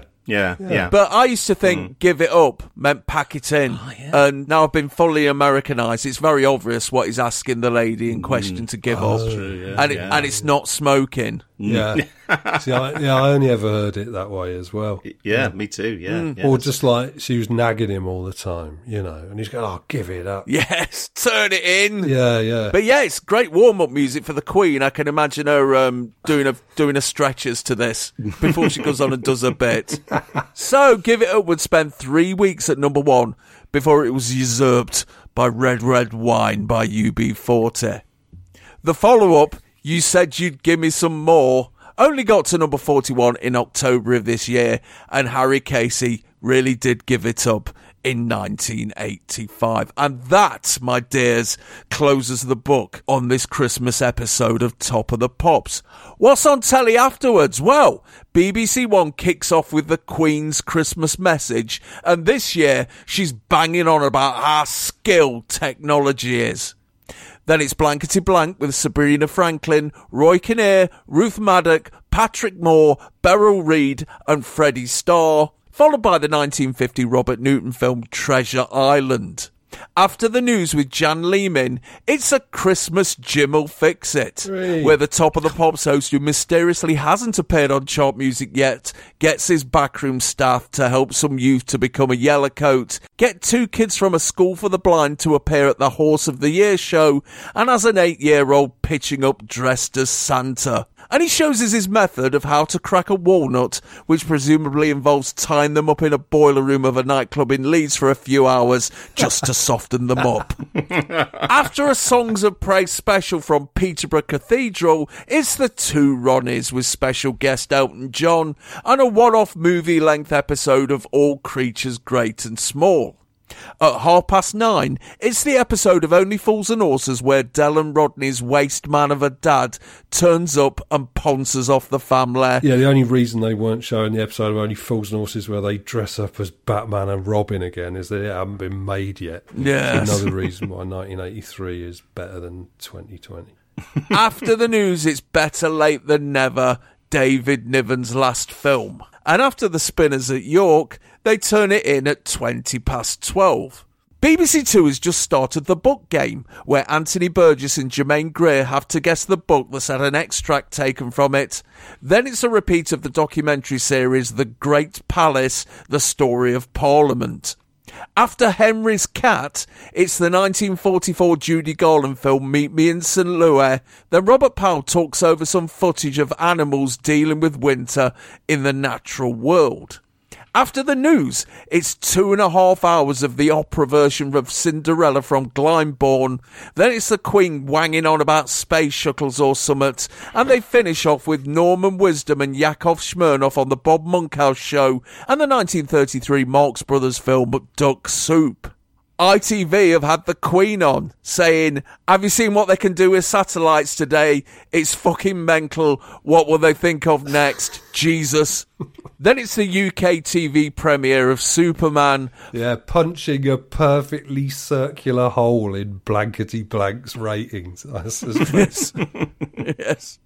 Yeah. But I used to think give it up meant pack it in. And now I've been fully Americanized. It's very obvious what he's asking the lady in question to give up. True, and it's not smoking. Yeah. See, I only ever heard it that way as well. Yeah, me too, yeah. Or just like she was nagging him all the time, and he's going, oh, give it up. Yes, turn it in. Yeah. But yeah, it's great warm-up music for the Queen. I can imagine her doing a stretches to this before she goes on and does her bit. So, Give It Up would spend 3 weeks at number 1 before it was usurped by Red Red Wine by UB40. The follow-up, You Said You'd Give Me Some More, only got to number 41 in October of this year, and Harry Casey really did give it up in 1985. And that, my dears, closes the book on this Christmas episode of Top of the Pops. What's on telly afterwards? Well, BBC One kicks off with the Queen's Christmas message, and this year she's banging on about how skilled technology is. Then it's Blankety Blank with Sabrina Franklin, Roy Kinnear, Ruth Maddock, Patrick Moore, Beryl Reid and Freddie Starr, followed by the 1950 Robert Newton film Treasure Island. After the news with Jan Lehman, it's a Christmas Jim'll Fix It, where the Top of the Pops host, who mysteriously hasn't appeared on chart music yet, gets his backroom staff to help some youth to become a yellow coat, get 2 kids from a school for the blind to appear at the Horse of the Year show, and as an 8-year-old pitching up dressed as Santa. And he shows us his method of how to crack a walnut, which presumably involves tying them up in a boiler room of a nightclub in Leeds for a few hours just to soften them up. After a Songs of Praise special from Peterborough Cathedral, it's the 2 Ronnies with special guest Elton John and a one-off movie-length episode of All Creatures Great and Small. At 9:30, it's the episode of Only Fools and Horses where Dylan Rodney's waste man of a dad turns up and ponces off the family. Yeah, the only reason they weren't showing the episode of Only Fools and Horses where they dress up as Batman and Robin again is that it hadn't been made yet. Yes. Another reason why 1983 is better than 2020. After the news, it's Better Late Than Never, David Niven's last film. And after the Spinners at York, they turn it in at 12:20. BBC Two has just started The Book Game, where Anthony Burgess and Jermaine Greer have to guess the book that's had an extract taken from it. Then it's a repeat of the documentary series The Great Palace, The Story of Parliament. After Henry's Cat, it's the 1944 Judy Garland film Meet Me in St. Louis. Then Robert Powell talks over some footage of animals dealing with winter in the natural world. After the news, it's 2.5 hours of the opera version of Cinderella from Glyndebourne. Then it's the Queen wanging on about space shuttles or summit. And they finish off with Norman Wisdom and Yakov Smirnoff on the Bob Monkhouse Show and the 1933 Marx Brothers film Duck Soup. ITV have had the Queen on, saying, have you seen what they can do with satellites today? It's fucking mental. What will they think of next? Jesus. Then it's the UK TV premiere of Superman. Yeah, punching a perfectly circular hole in Blankety Blank's ratings, I suspect. Yes.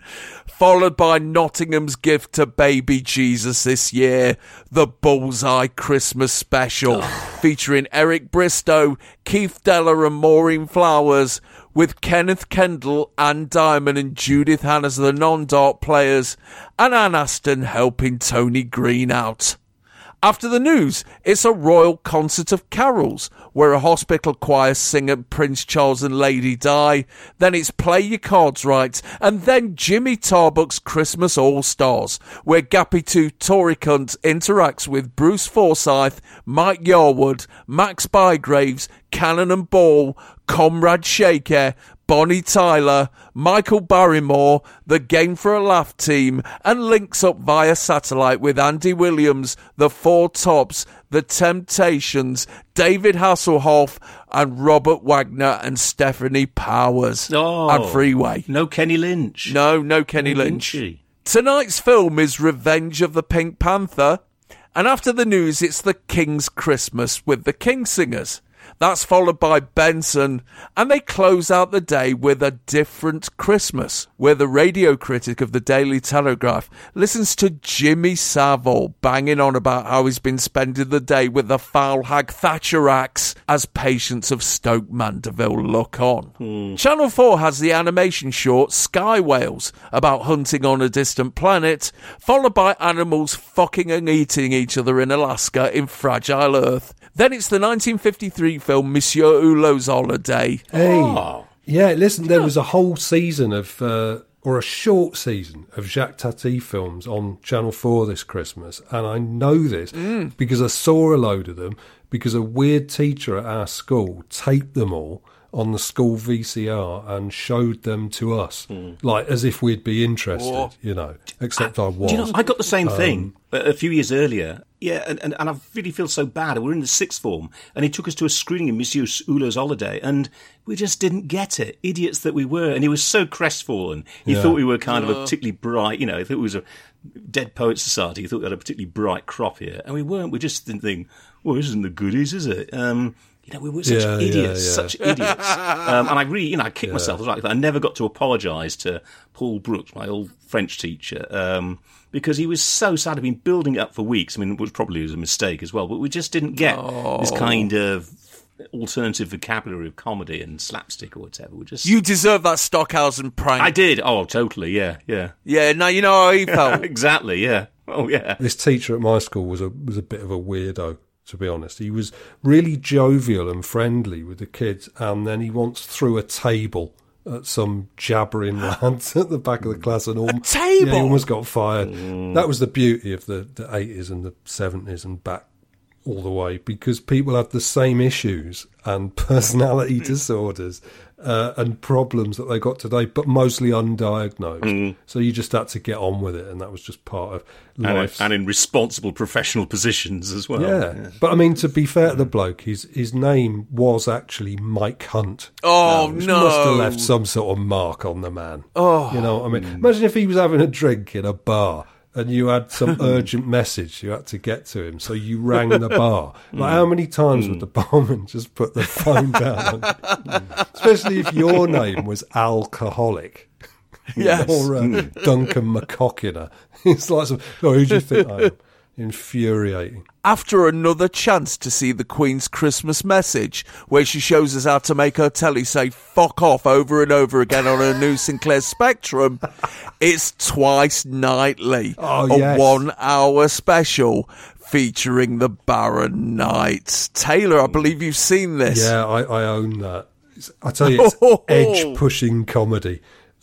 Followed by Nottingham's gift to baby Jesus this year, the Bullseye Christmas Special, featuring Eric Bristow, Keith Deller and Maureen Flowers, with Kenneth Kendall, Anne Diamond and Judith Hahn as the non-dart players, and Anne Aston helping Tony Green out. After the news, it's a royal concert of carols, where a hospital choir sing Prince Charles and Lady Di, then it's Play Your Cards Right, and then Jimmy Tarbuck's Christmas All-Stars, where Gappy 2 Tory Cunt interacts with Bruce Forsyth, Mike Yarwood, Max Bygraves, Cannon and Ball, Comrade Shaker, Bonnie Tyler, Michael Barrymore, the Game for a Laugh team, and links up via satellite with Andy Williams, the Four Tops, the Temptations, David Hasselhoff, and Robert Wagner and Stephanie Powers. And Freeway. No Kenny Lynch. No Kenny Lynch. Tonight's film is Revenge of the Pink Panther, and after the news it's The King's Christmas with the Kingsingers. That's followed by Benson, and they close out the day with A Different Christmas, where the radio critic of the Daily Telegraph listens to Jimmy Savile banging on about how he's been spending the day with the foul hag Thatcherax as patients of Stoke Mandeville look on. Channel 4 has the animation short Sky Whales about hunting on a distant planet, followed by animals fucking and eating each other in Alaska in Fragile Earth. Then it's the 1953 film Monsieur Hulot's Holiday. Hey, yeah, listen, there was a whole season of, or a short season of Jacques Tati films on Channel 4 this Christmas, and I know this because I saw a load of them, because a weird teacher at our school taped them all on the school VCR and showed them to us, like as if we'd be interested, you know, except I was. Do you know, I got the same thing a few years earlier. Yeah, and I really feel so bad. We were in the sixth form, and he took us to a screening of Monsieur Hulot's Holiday, and we just didn't get it. Idiots that we were. And he was so crestfallen. He thought we were kind of a particularly bright, you know, he thought it was a Dead Poets Society. He thought we had a particularly bright crop here. And we weren't. We just didn't think, well, this isn't the goodies, is it? You know, we were such idiots, such idiots. And I really, you know, I kicked myself. I never got to apologise to Paul Brooks, my old French teacher, because he was so sad. He'd been building it up for weeks. I mean, it probably was a mistake as well, but we just didn't get this kind of alternative vocabulary of comedy and slapstick or whatever. You deserve that Stockhausen prank. I did. Oh, totally. Yeah. Yeah. Now you know how he felt. Exactly. Yeah. Oh, yeah. This teacher at my school was a bit of a weirdo, to be honest. He was really jovial and friendly with the kids, and then he once threw a table at some jabbering lads at the back of the class, and a table. Yeah, he almost got fired. That was the beauty of the 80s and the 70s and back all the way, because people had the same issues and personality disorders and problems that they got today, but mostly undiagnosed. So you just had to get on with it, and that was just part of life. And in responsible professional positions as well. Yeah. But I mean, to be fair to the bloke, his name was actually Mike Hunt. Which must have left some sort of mark on the man. You know what I mean? Imagine if he was having a drink in a bar and you had some urgent message you had to get to him, so you rang the bar. Like, how many times would the barman just put the phone down? Especially if your name was Alcoholic. Yes. Or Duncan McCockiner. It's like, who do you think I am? Infuriating. After another chance to see the Queen's Christmas message, where she shows us how to make her telly say fuck off over and over again on a new Sinclair Spectrum, it's Twice Nightly, a 1 hour special featuring the Baron Knights. Taylor, I believe you've seen this. Yeah, I own that. I tell you, it's edge-pushing comedy.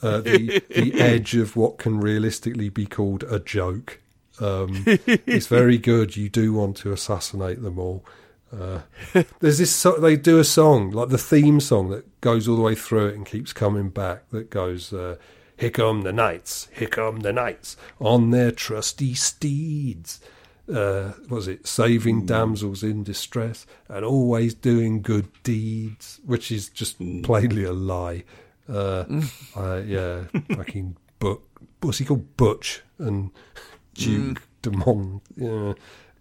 The edge of what can realistically be called a joke. It's very good. You do want to assassinate them all. There's this they do a song, like the theme song, that goes all the way through it and keeps coming back, that goes here come the knights on their trusty steeds, was it saving damsels in distress and always doing good deeds, which is just plainly a lie. Fucking what's he called, Butch and Duke Dumont,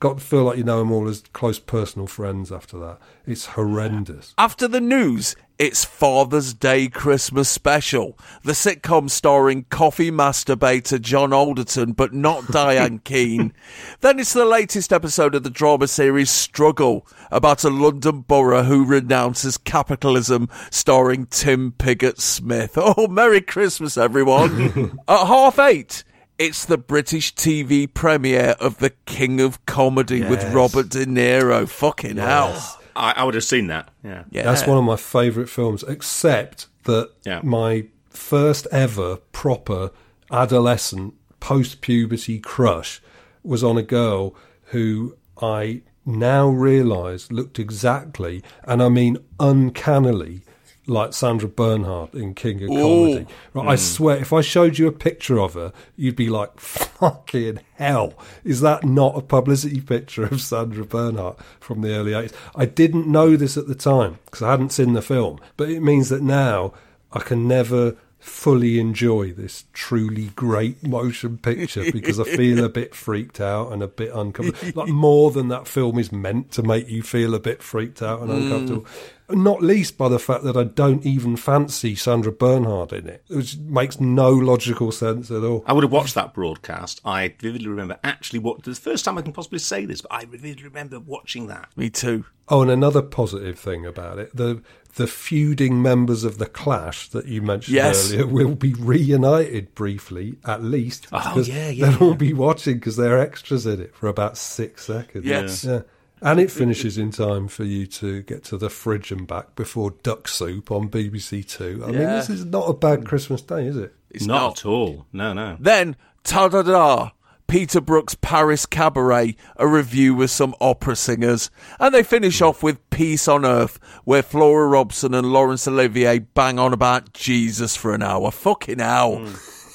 got to feel like you know them all as close personal friends after that. It's horrendous. After the news, it's Father's Day Christmas special. The sitcom starring coffee masturbator John Alderton, but not Diane Keane. Then it's the latest episode of the drama series Struggle, about a London borough who renounces capitalism, starring Tim Pigott-Smith. Oh, Merry Christmas, everyone. At 8:30, it's the British TV premiere of The King of Comedy with Robert De Niro. Fucking hell. I would have seen that. Yeah. That's one of my favourite films, except that my first ever proper adolescent post-puberty crush was on a girl who I now realise looked exactly, and I mean uncannily, like Sandra Bernhard in King of Comedy. Right, I swear, if I showed you a picture of her, you'd be like, fucking hell, is that not a publicity picture of Sandra Bernhard from the early 80s? I didn't know this at the time, because I hadn't seen the film, but it means that now I can never fully enjoy this truly great motion picture because I feel a bit freaked out and a bit uncomfortable. Like more than that film is meant to make you feel a bit freaked out and uncomfortable. Not least by the fact that I don't even fancy Sandra Bernhard in it, which makes no logical sense at all. I would have watched that broadcast. I vividly remember actually the first time I can possibly say this, but I vividly remember watching that. Me too. Oh, and another positive thing about it, the feuding members of The Clash that you mentioned earlier will be reunited briefly, at least. Because they'll all be watching because they're extras in it for about 6 seconds. Yes. Yeah. And it finishes in time for you to get to the fridge and back before Duck Soup on BBC Two. I mean, this is not a bad Christmas day, is it? It's not at all. No. Then, ta-da-da, Peter Brook's Paris Cabaret, a review with some opera singers. And they finish off with Peace on Earth, where Flora Robson and Laurence Olivier bang on about Jesus for an hour. Fucking hell.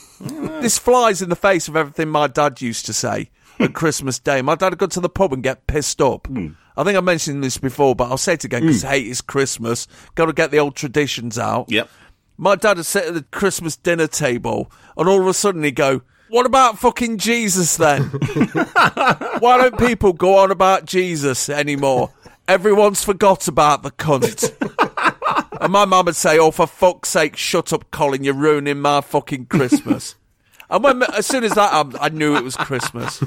This flies in the face of everything my dad used to say at Christmas Day. My dad would go to the pub and get pissed up. I think I mentioned this before, but I'll say it again because I hate it's Christmas. Got to get the old traditions out. Yep. My dad would sit at the Christmas dinner table and all of a sudden he'd go, what about fucking Jesus then? Why don't people go on about Jesus anymore? Everyone's forgot about the cunt. And my mum would say, oh, for fuck's sake, shut up, Colin, you're ruining my fucking Christmas. And as soon as that happened, I knew it was Christmas.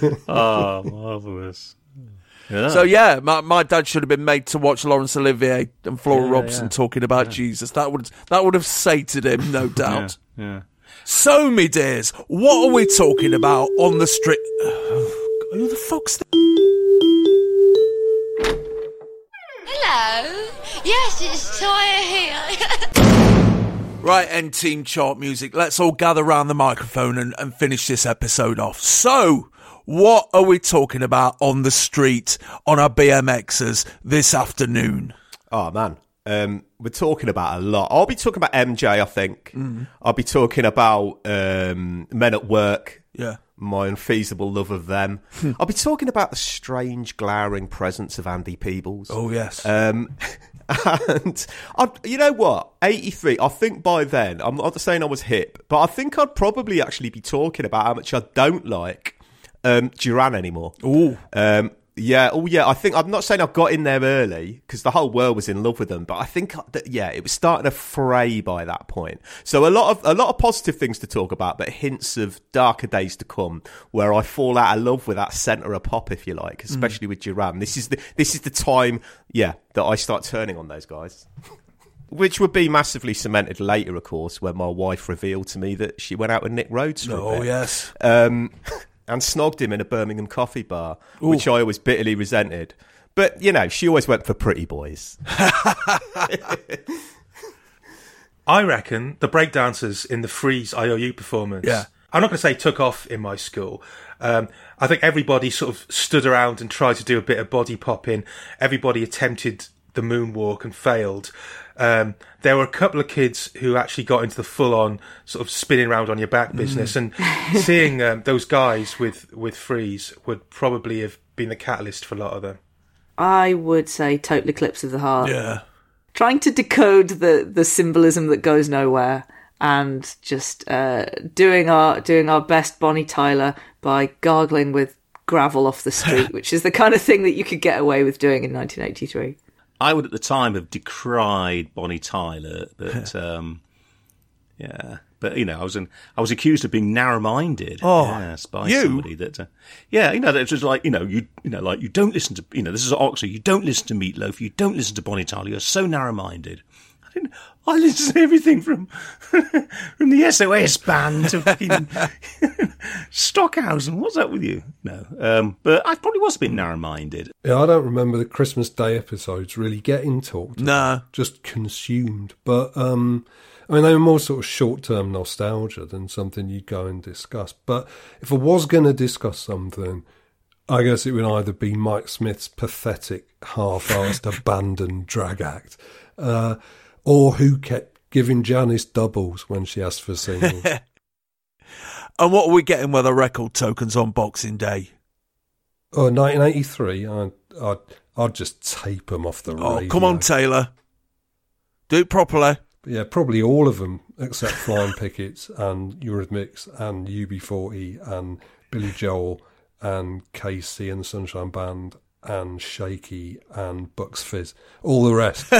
Oh, marvellous. Yeah. So, my dad should have been made to watch Laurence Olivier and Flora Robson talking about Jesus. That would have sated him, no doubt. Yeah. So, me dears, what are we talking about on the street? Who the fuck's that? Hello. Yes, it's Toya here. Right, end team chart music. Let's all gather round the microphone and finish this episode off. So, what are we talking about on the street on our BMXs this afternoon? Oh, man. We're talking about a lot. I'll be talking about MJ, I think. I'll be talking about Men at Work. Yeah. My unfeasible love of them. I'll be talking about the strange, glowering presence of Andy Peebles. Oh, yes. And you know what? 83, I think by then, I'm not saying I was hip, but I think I'd probably actually be talking about how much I don't like Duran anymore. Ooh. I think, I'm not saying I got in there early because the whole world was in love with them, but I think that, it was starting to fray by that point. So a lot of positive things to talk about, but hints of darker days to come where I fall out of love with that centre of pop, if you like, especially with Duran. This is the time, that I start turning on those guys. Which would be massively cemented later, of course, when my wife revealed to me that she went out with Nick Rhodes for a bit. Yes. And snogged him in a Birmingham coffee bar, which I always bitterly resented. But, she always went for pretty boys. I reckon the breakdancers in the Freeze IOU performance, I'm not going to say took off in my school. I think everybody sort of stood around and tried to do a bit of body popping. Everybody attempted the moonwalk and failed. There were a couple of kids who actually got into the full-on sort of spinning around on your back business, and seeing those guys with Freeze would probably have been the catalyst for a lot of them. I would say Total Eclipse of the Heart. Yeah. Trying to decode the symbolism that goes nowhere, and just doing our best Bonnie Tyler by gargling with gravel off the street, which is the kind of thing that you could get away with doing in 1983. I would at the time have decried Bonnie Tyler, but yeah. But I was accused of being narrow-minded. Oh, yes, by somebody that, that it was like you don't listen to this is Oxford. You don't listen to Meatloaf. You don't listen to Bonnie Tyler. You're so narrow-minded. I listen to everything from the SOS band to fucking Stockhausen. What's up with you? No, but I probably was a bit narrow-minded. Yeah, I don't remember the Christmas Day episodes really getting talked about, just consumed. But they were more sort of short-term nostalgia than something you'd go and discuss. But if I was going to discuss something, I guess it would either be Mike Smith's pathetic, half-assed, abandoned drag act, or who kept giving Janice doubles when she asked for singles. And what are we getting with the record tokens on Boxing Day? Oh, 1983, I'd just tape them off the radio. Oh, come on, Taylor. Do it properly. Yeah, probably all of them, except Flying Pickets and Eurythmics and UB40 and Billy Joel and Casey and the Sunshine Band and Shaky and Bucks Fizz. All the rest.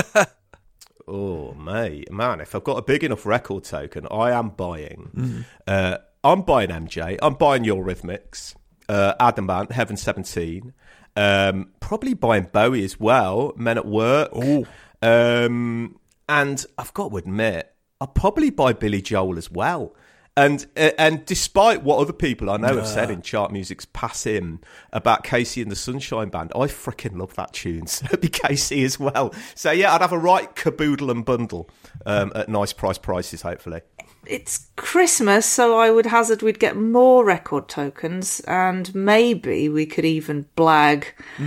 Oh, man, if I've got a big enough record token, I am buying. I'm buying MJ. I'm buying Eurythmics, Adam Ant, Heaven 17. Probably buying Bowie as well, Men at Work. And I've got to admit, I'll probably buy Billy Joel as well. And despite what other people I know have said in chart music's pass in about Casey and the Sunshine Band, I freaking love that tune. So it'd be Casey as well. So yeah, I'd have a right caboodle and bundle at nice prices, hopefully. It's Christmas, so I would hazard we'd get more record tokens, and maybe we could even blag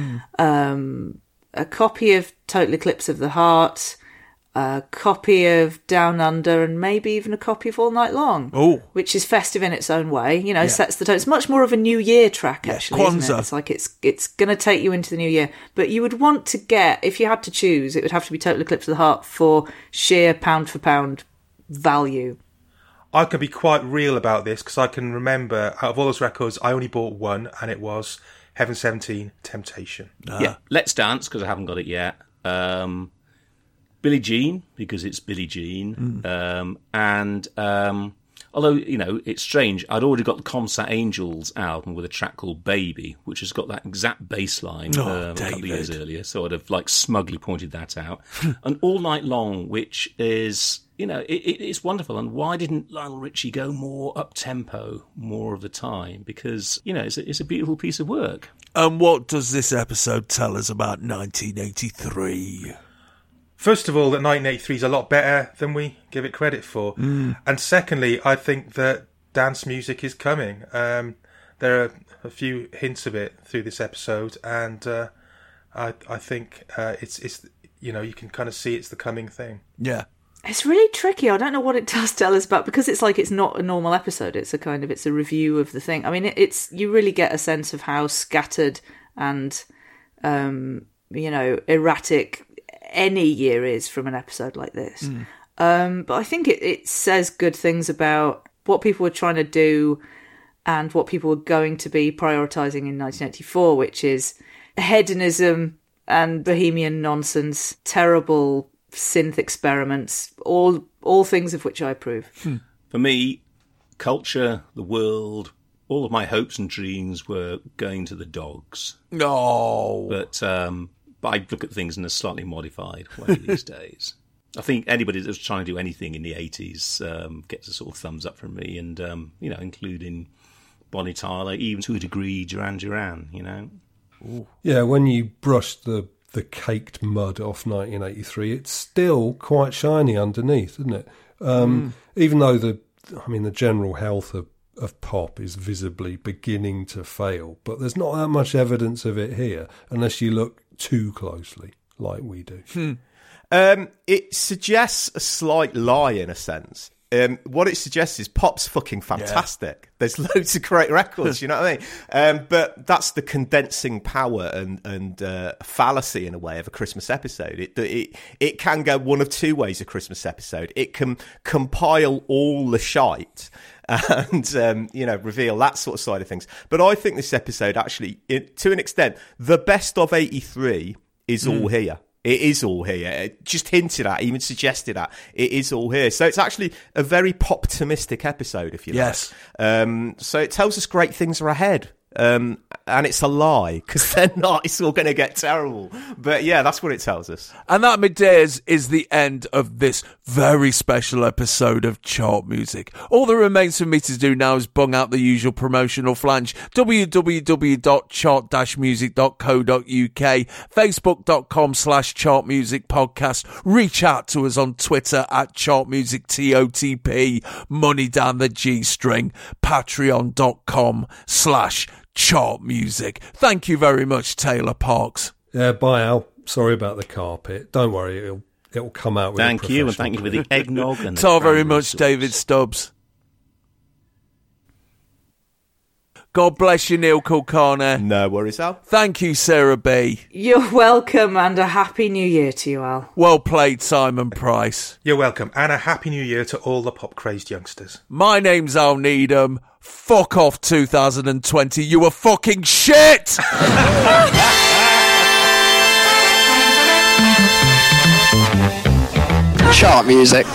a copy of Total Eclipse of the Heart, a copy of Down Under, and maybe even a copy of All Night Long, which is festive in its own way. Sets the tone. It's much more of a New Year track, actually. Isn't it? It's like it's going to take you into the New Year. But you would want to get, if you had to choose, it would have to be Total Eclipse of the Heart for sheer pound for pound value. I can be quite real about this because I can remember out of all those records, I only bought one, and it was Heaven 17, Temptation. Yeah, Let's Dance because I haven't got it yet. Billie Jean because it's Billie Jean, and although it's strange, I'd already got the Comsat Angels album with a track called Baby, which has got that exact bass line a couple of years earlier, so I'd have smugly pointed that out. And All Night Long, which is it's wonderful. And why didn't Lionel Richie go more up tempo more of the time? Because it's a beautiful piece of work. And what does this episode tell us about 1983? First of all, that 1983 is a lot better than we give it credit for. And secondly, I think that dance music is coming. There are a few hints of it through this episode, and I think it's you can kind of see it's the coming thing. Yeah. It's really tricky. I don't know what it does tell us about, because it's not a normal episode. It's a review of the thing. I mean, you really get a sense of how scattered and erratic any year is from an episode like this. But I think it says good things about what people were trying to do and what people were going to be prioritising in 1984, which is hedonism and bohemian nonsense, terrible synth experiments, all things of which I approve. For me, culture, the world, all of my hopes and dreams were going to the dogs. No. But I look at things in a slightly modified way these days. I think anybody that was trying to do anything in the 80s gets a sort of thumbs up from me, and, including Bonnie Tyler, even to a degree, Duran Duran, Ooh. Yeah, when you brush the caked mud off 1983, it's still quite shiny underneath, isn't it? Even though the general health of pop is visibly beginning to fail, but there's not that much evidence of it here, unless you look too closely, like we do. It suggests a slight lie, in a sense. What it suggests is pop's fucking fantastic. Yeah. There's loads of great records, you know what I mean? But that's the condensing power and fallacy, in a way, of a Christmas episode. It can go one of two ways, a Christmas episode. It can compile all the shite and reveal that sort of side of things. But I think this episode actually, to an extent, the best of 83 is all here. It is all here. It just hinted at, even suggested at, it is all here. So it's actually a very pop-optimistic episode, if you like. Yes. So it tells us great things are ahead. And it's a lie, because they're not. It's all going to get terrible. But yeah, that's what it tells us. And that, middays, is the end of this very special episode of Chart Music. All that remains for me to do now is bung out the usual promotional flange. www.chart-music.co.uk, facebook.com/chartmusicpodcast. Reach out to us on Twitter at chartmusictotp, money down the G-string, patreon.com/Chart Music. Thank you very much, Taylor Parks. Yeah, bye, Al. Sorry about the carpet. Don't worry, it'll come out with Thank you, and thank you for the eggnog. And so very much, David Stubbs. God bless you, Neil Kulkarni. No worries, Al. Thank you, Sarah B. You're welcome, and a happy new year to you, Al. Well played, Simon Price. You're welcome, and a happy new year to all the pop-crazed youngsters. My name's Al Needham. Fuck off 2020, you were fucking shit! Chart Music.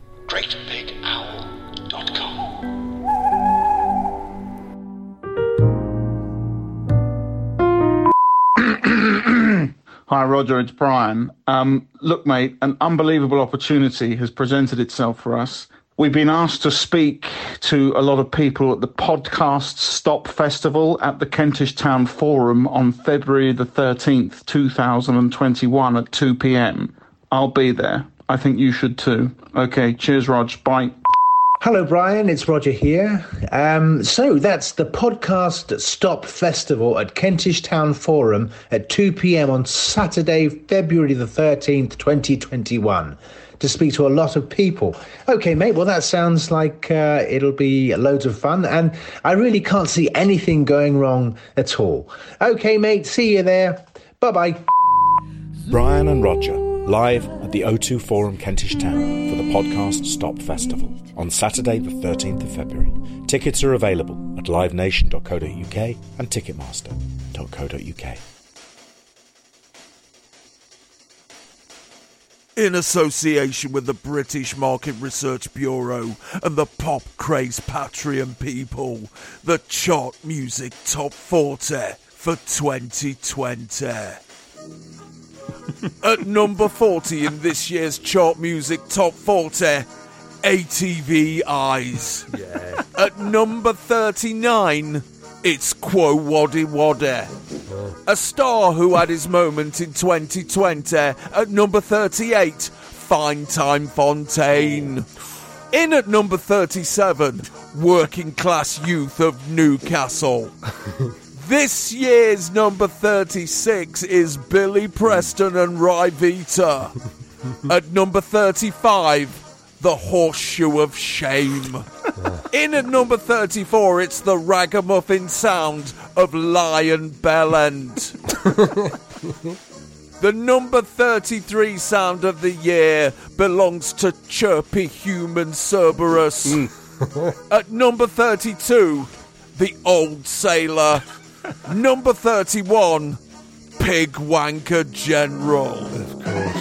Hi, Roger, it's Brian. Look, mate, an unbelievable opportunity has presented itself for us. We've been asked to speak to a lot of people at the Podcast Stop Festival at the Kentish Town Forum on February the 13th, 2021 at 2 p.m. I'll be there. I think you should too. Okay, cheers, Rog. Bye. Hello, Brian. It's Roger here. So that's the Podcast Stop Festival at Kentish Town Forum at 2 p.m. on Saturday, February the 13th, 2021. To speak to a lot of people. Okay, mate, well, that sounds like it'll be loads of fun, and I really can't see anything going wrong at all. Okay, mate, see you there. Bye-bye. Brian and Roger, live at the O2 Forum, Kentish Town, for the Podcast Stop Festival on Saturday, the 13th of February. Tickets are available at livenation.co.uk and ticketmaster.co.uk. In association with the British Market Research Bureau and the Pop Craze Patreon people, the Chart Music Top 40 for 2020. At number 40 in this year's Chart Music Top 40, ATV Eyes. Yeah. At number 39, it's Quo Waddy Waddy. A star who had his moment in 2020. At number 38, Fine Time Fontaine. In at number 37, Working Class Youth of Newcastle. This year's number 36 is Billy Preston and Ryvita. At number 35, The Horseshoe of Shame. In at number 34, it's the ragamuffin sound of Lion Bellend. The number 33 sound of the year belongs to Chirpy Human Cerberus. At number 32, The Old Sailor. Number 31, Pig Wanker General. Of course.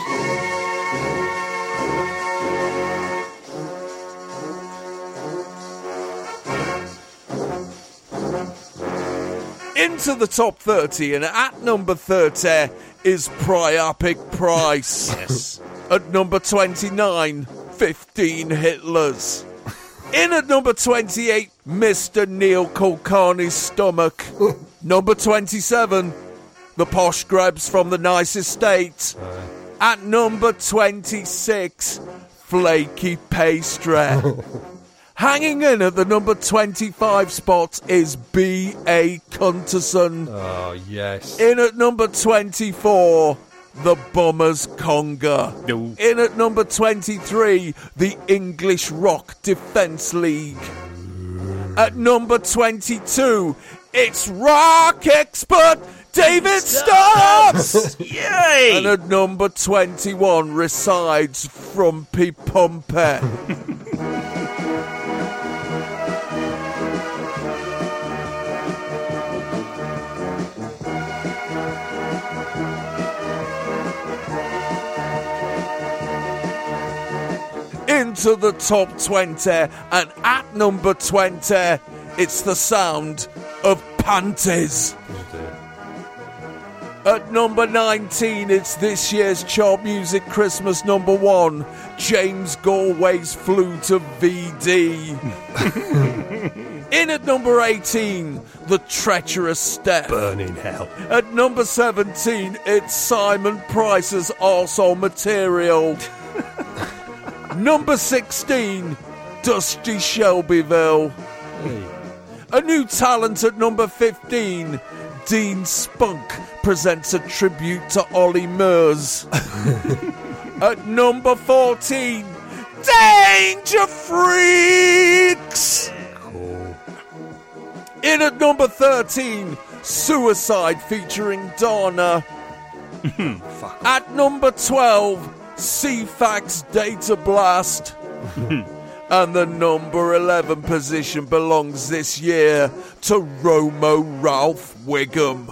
Into the top 30, and at number 30 is Priapic Price. Yes. At number 29, 15 Hitlers. In at number 28, Mr. Neil Kulkarni's stomach. Number 27, the Posh Grabs from the Nice Estate. At number 26, Flaky Pastry. Hanging in at the number 25 spot is B.A. Cunterson. Oh, yes. In at number 24, the Bummers Conga. No. In at number 23, the English Rock Defence League. At number 22, it's rock expert David Stubbs! Yay! And at number 21 resides Frumpy Pumpy. into the top 20, and at number 20, it's the sound of Panties. At number 19, it's this year's Chart Music Christmas number 1, James Galway's Flute of VD. In at number 18, The Treacherous Step. Burning hell. At number 17, it's Simon Price's Arsehole Material. Number 16, Dusty Shelbyville. Hey. A new talent at number 15, Dean Spunk presents a tribute to Ollie Murs. At number 14, Danger Freaks. Cool. In at number 13, Suicide featuring Donna. At number 12, CFAX Data Blast. And the number 11 position belongs this year to Romo Ralph Wiggum.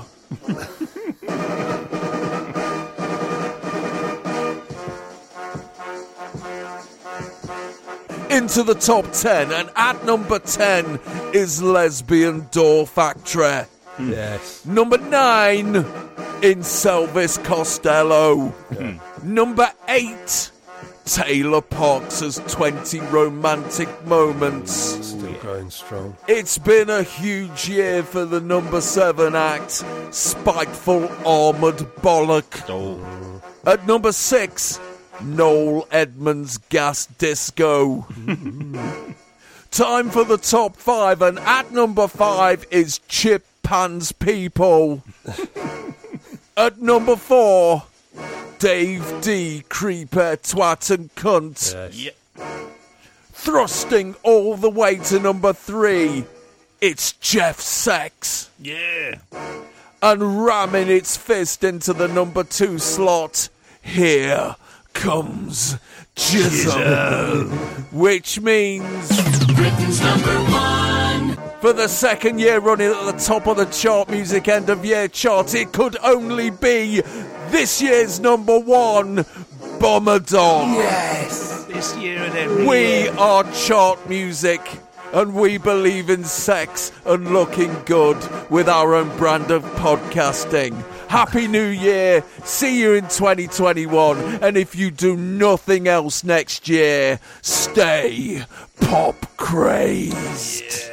Into the top 10, and at number 10 is Lesbian Door Factory. Yes. Number 9 in Elvis Costello. Number 8, Taylor Parks' 20 Romantic Moments. Still going strong. It's been a huge year for the number 7 act, Spiteful Armoured Bollock. At number 6, Noel Edmonds' Gas Disco. Time for the top 5, and at number 5 is Chip Pan's People. At number 4, Dave D, Creeper, Twat and Cunt. Yes. Thrusting all the way to number 3, it's Jeff Sex. Yeah. And ramming its fist into the number 2 slot, here comes Jizzle. Which means Britain's number 1. For the second year running at the top of the chart music end of year chart, it could only be this year's number 1, Bomadon. Yes. This year and every We year. are chart music, and we believe in sex and looking good with our own brand of podcasting. Happy New Year. See you in 2021. And if you do nothing else next year, stay pop crazed.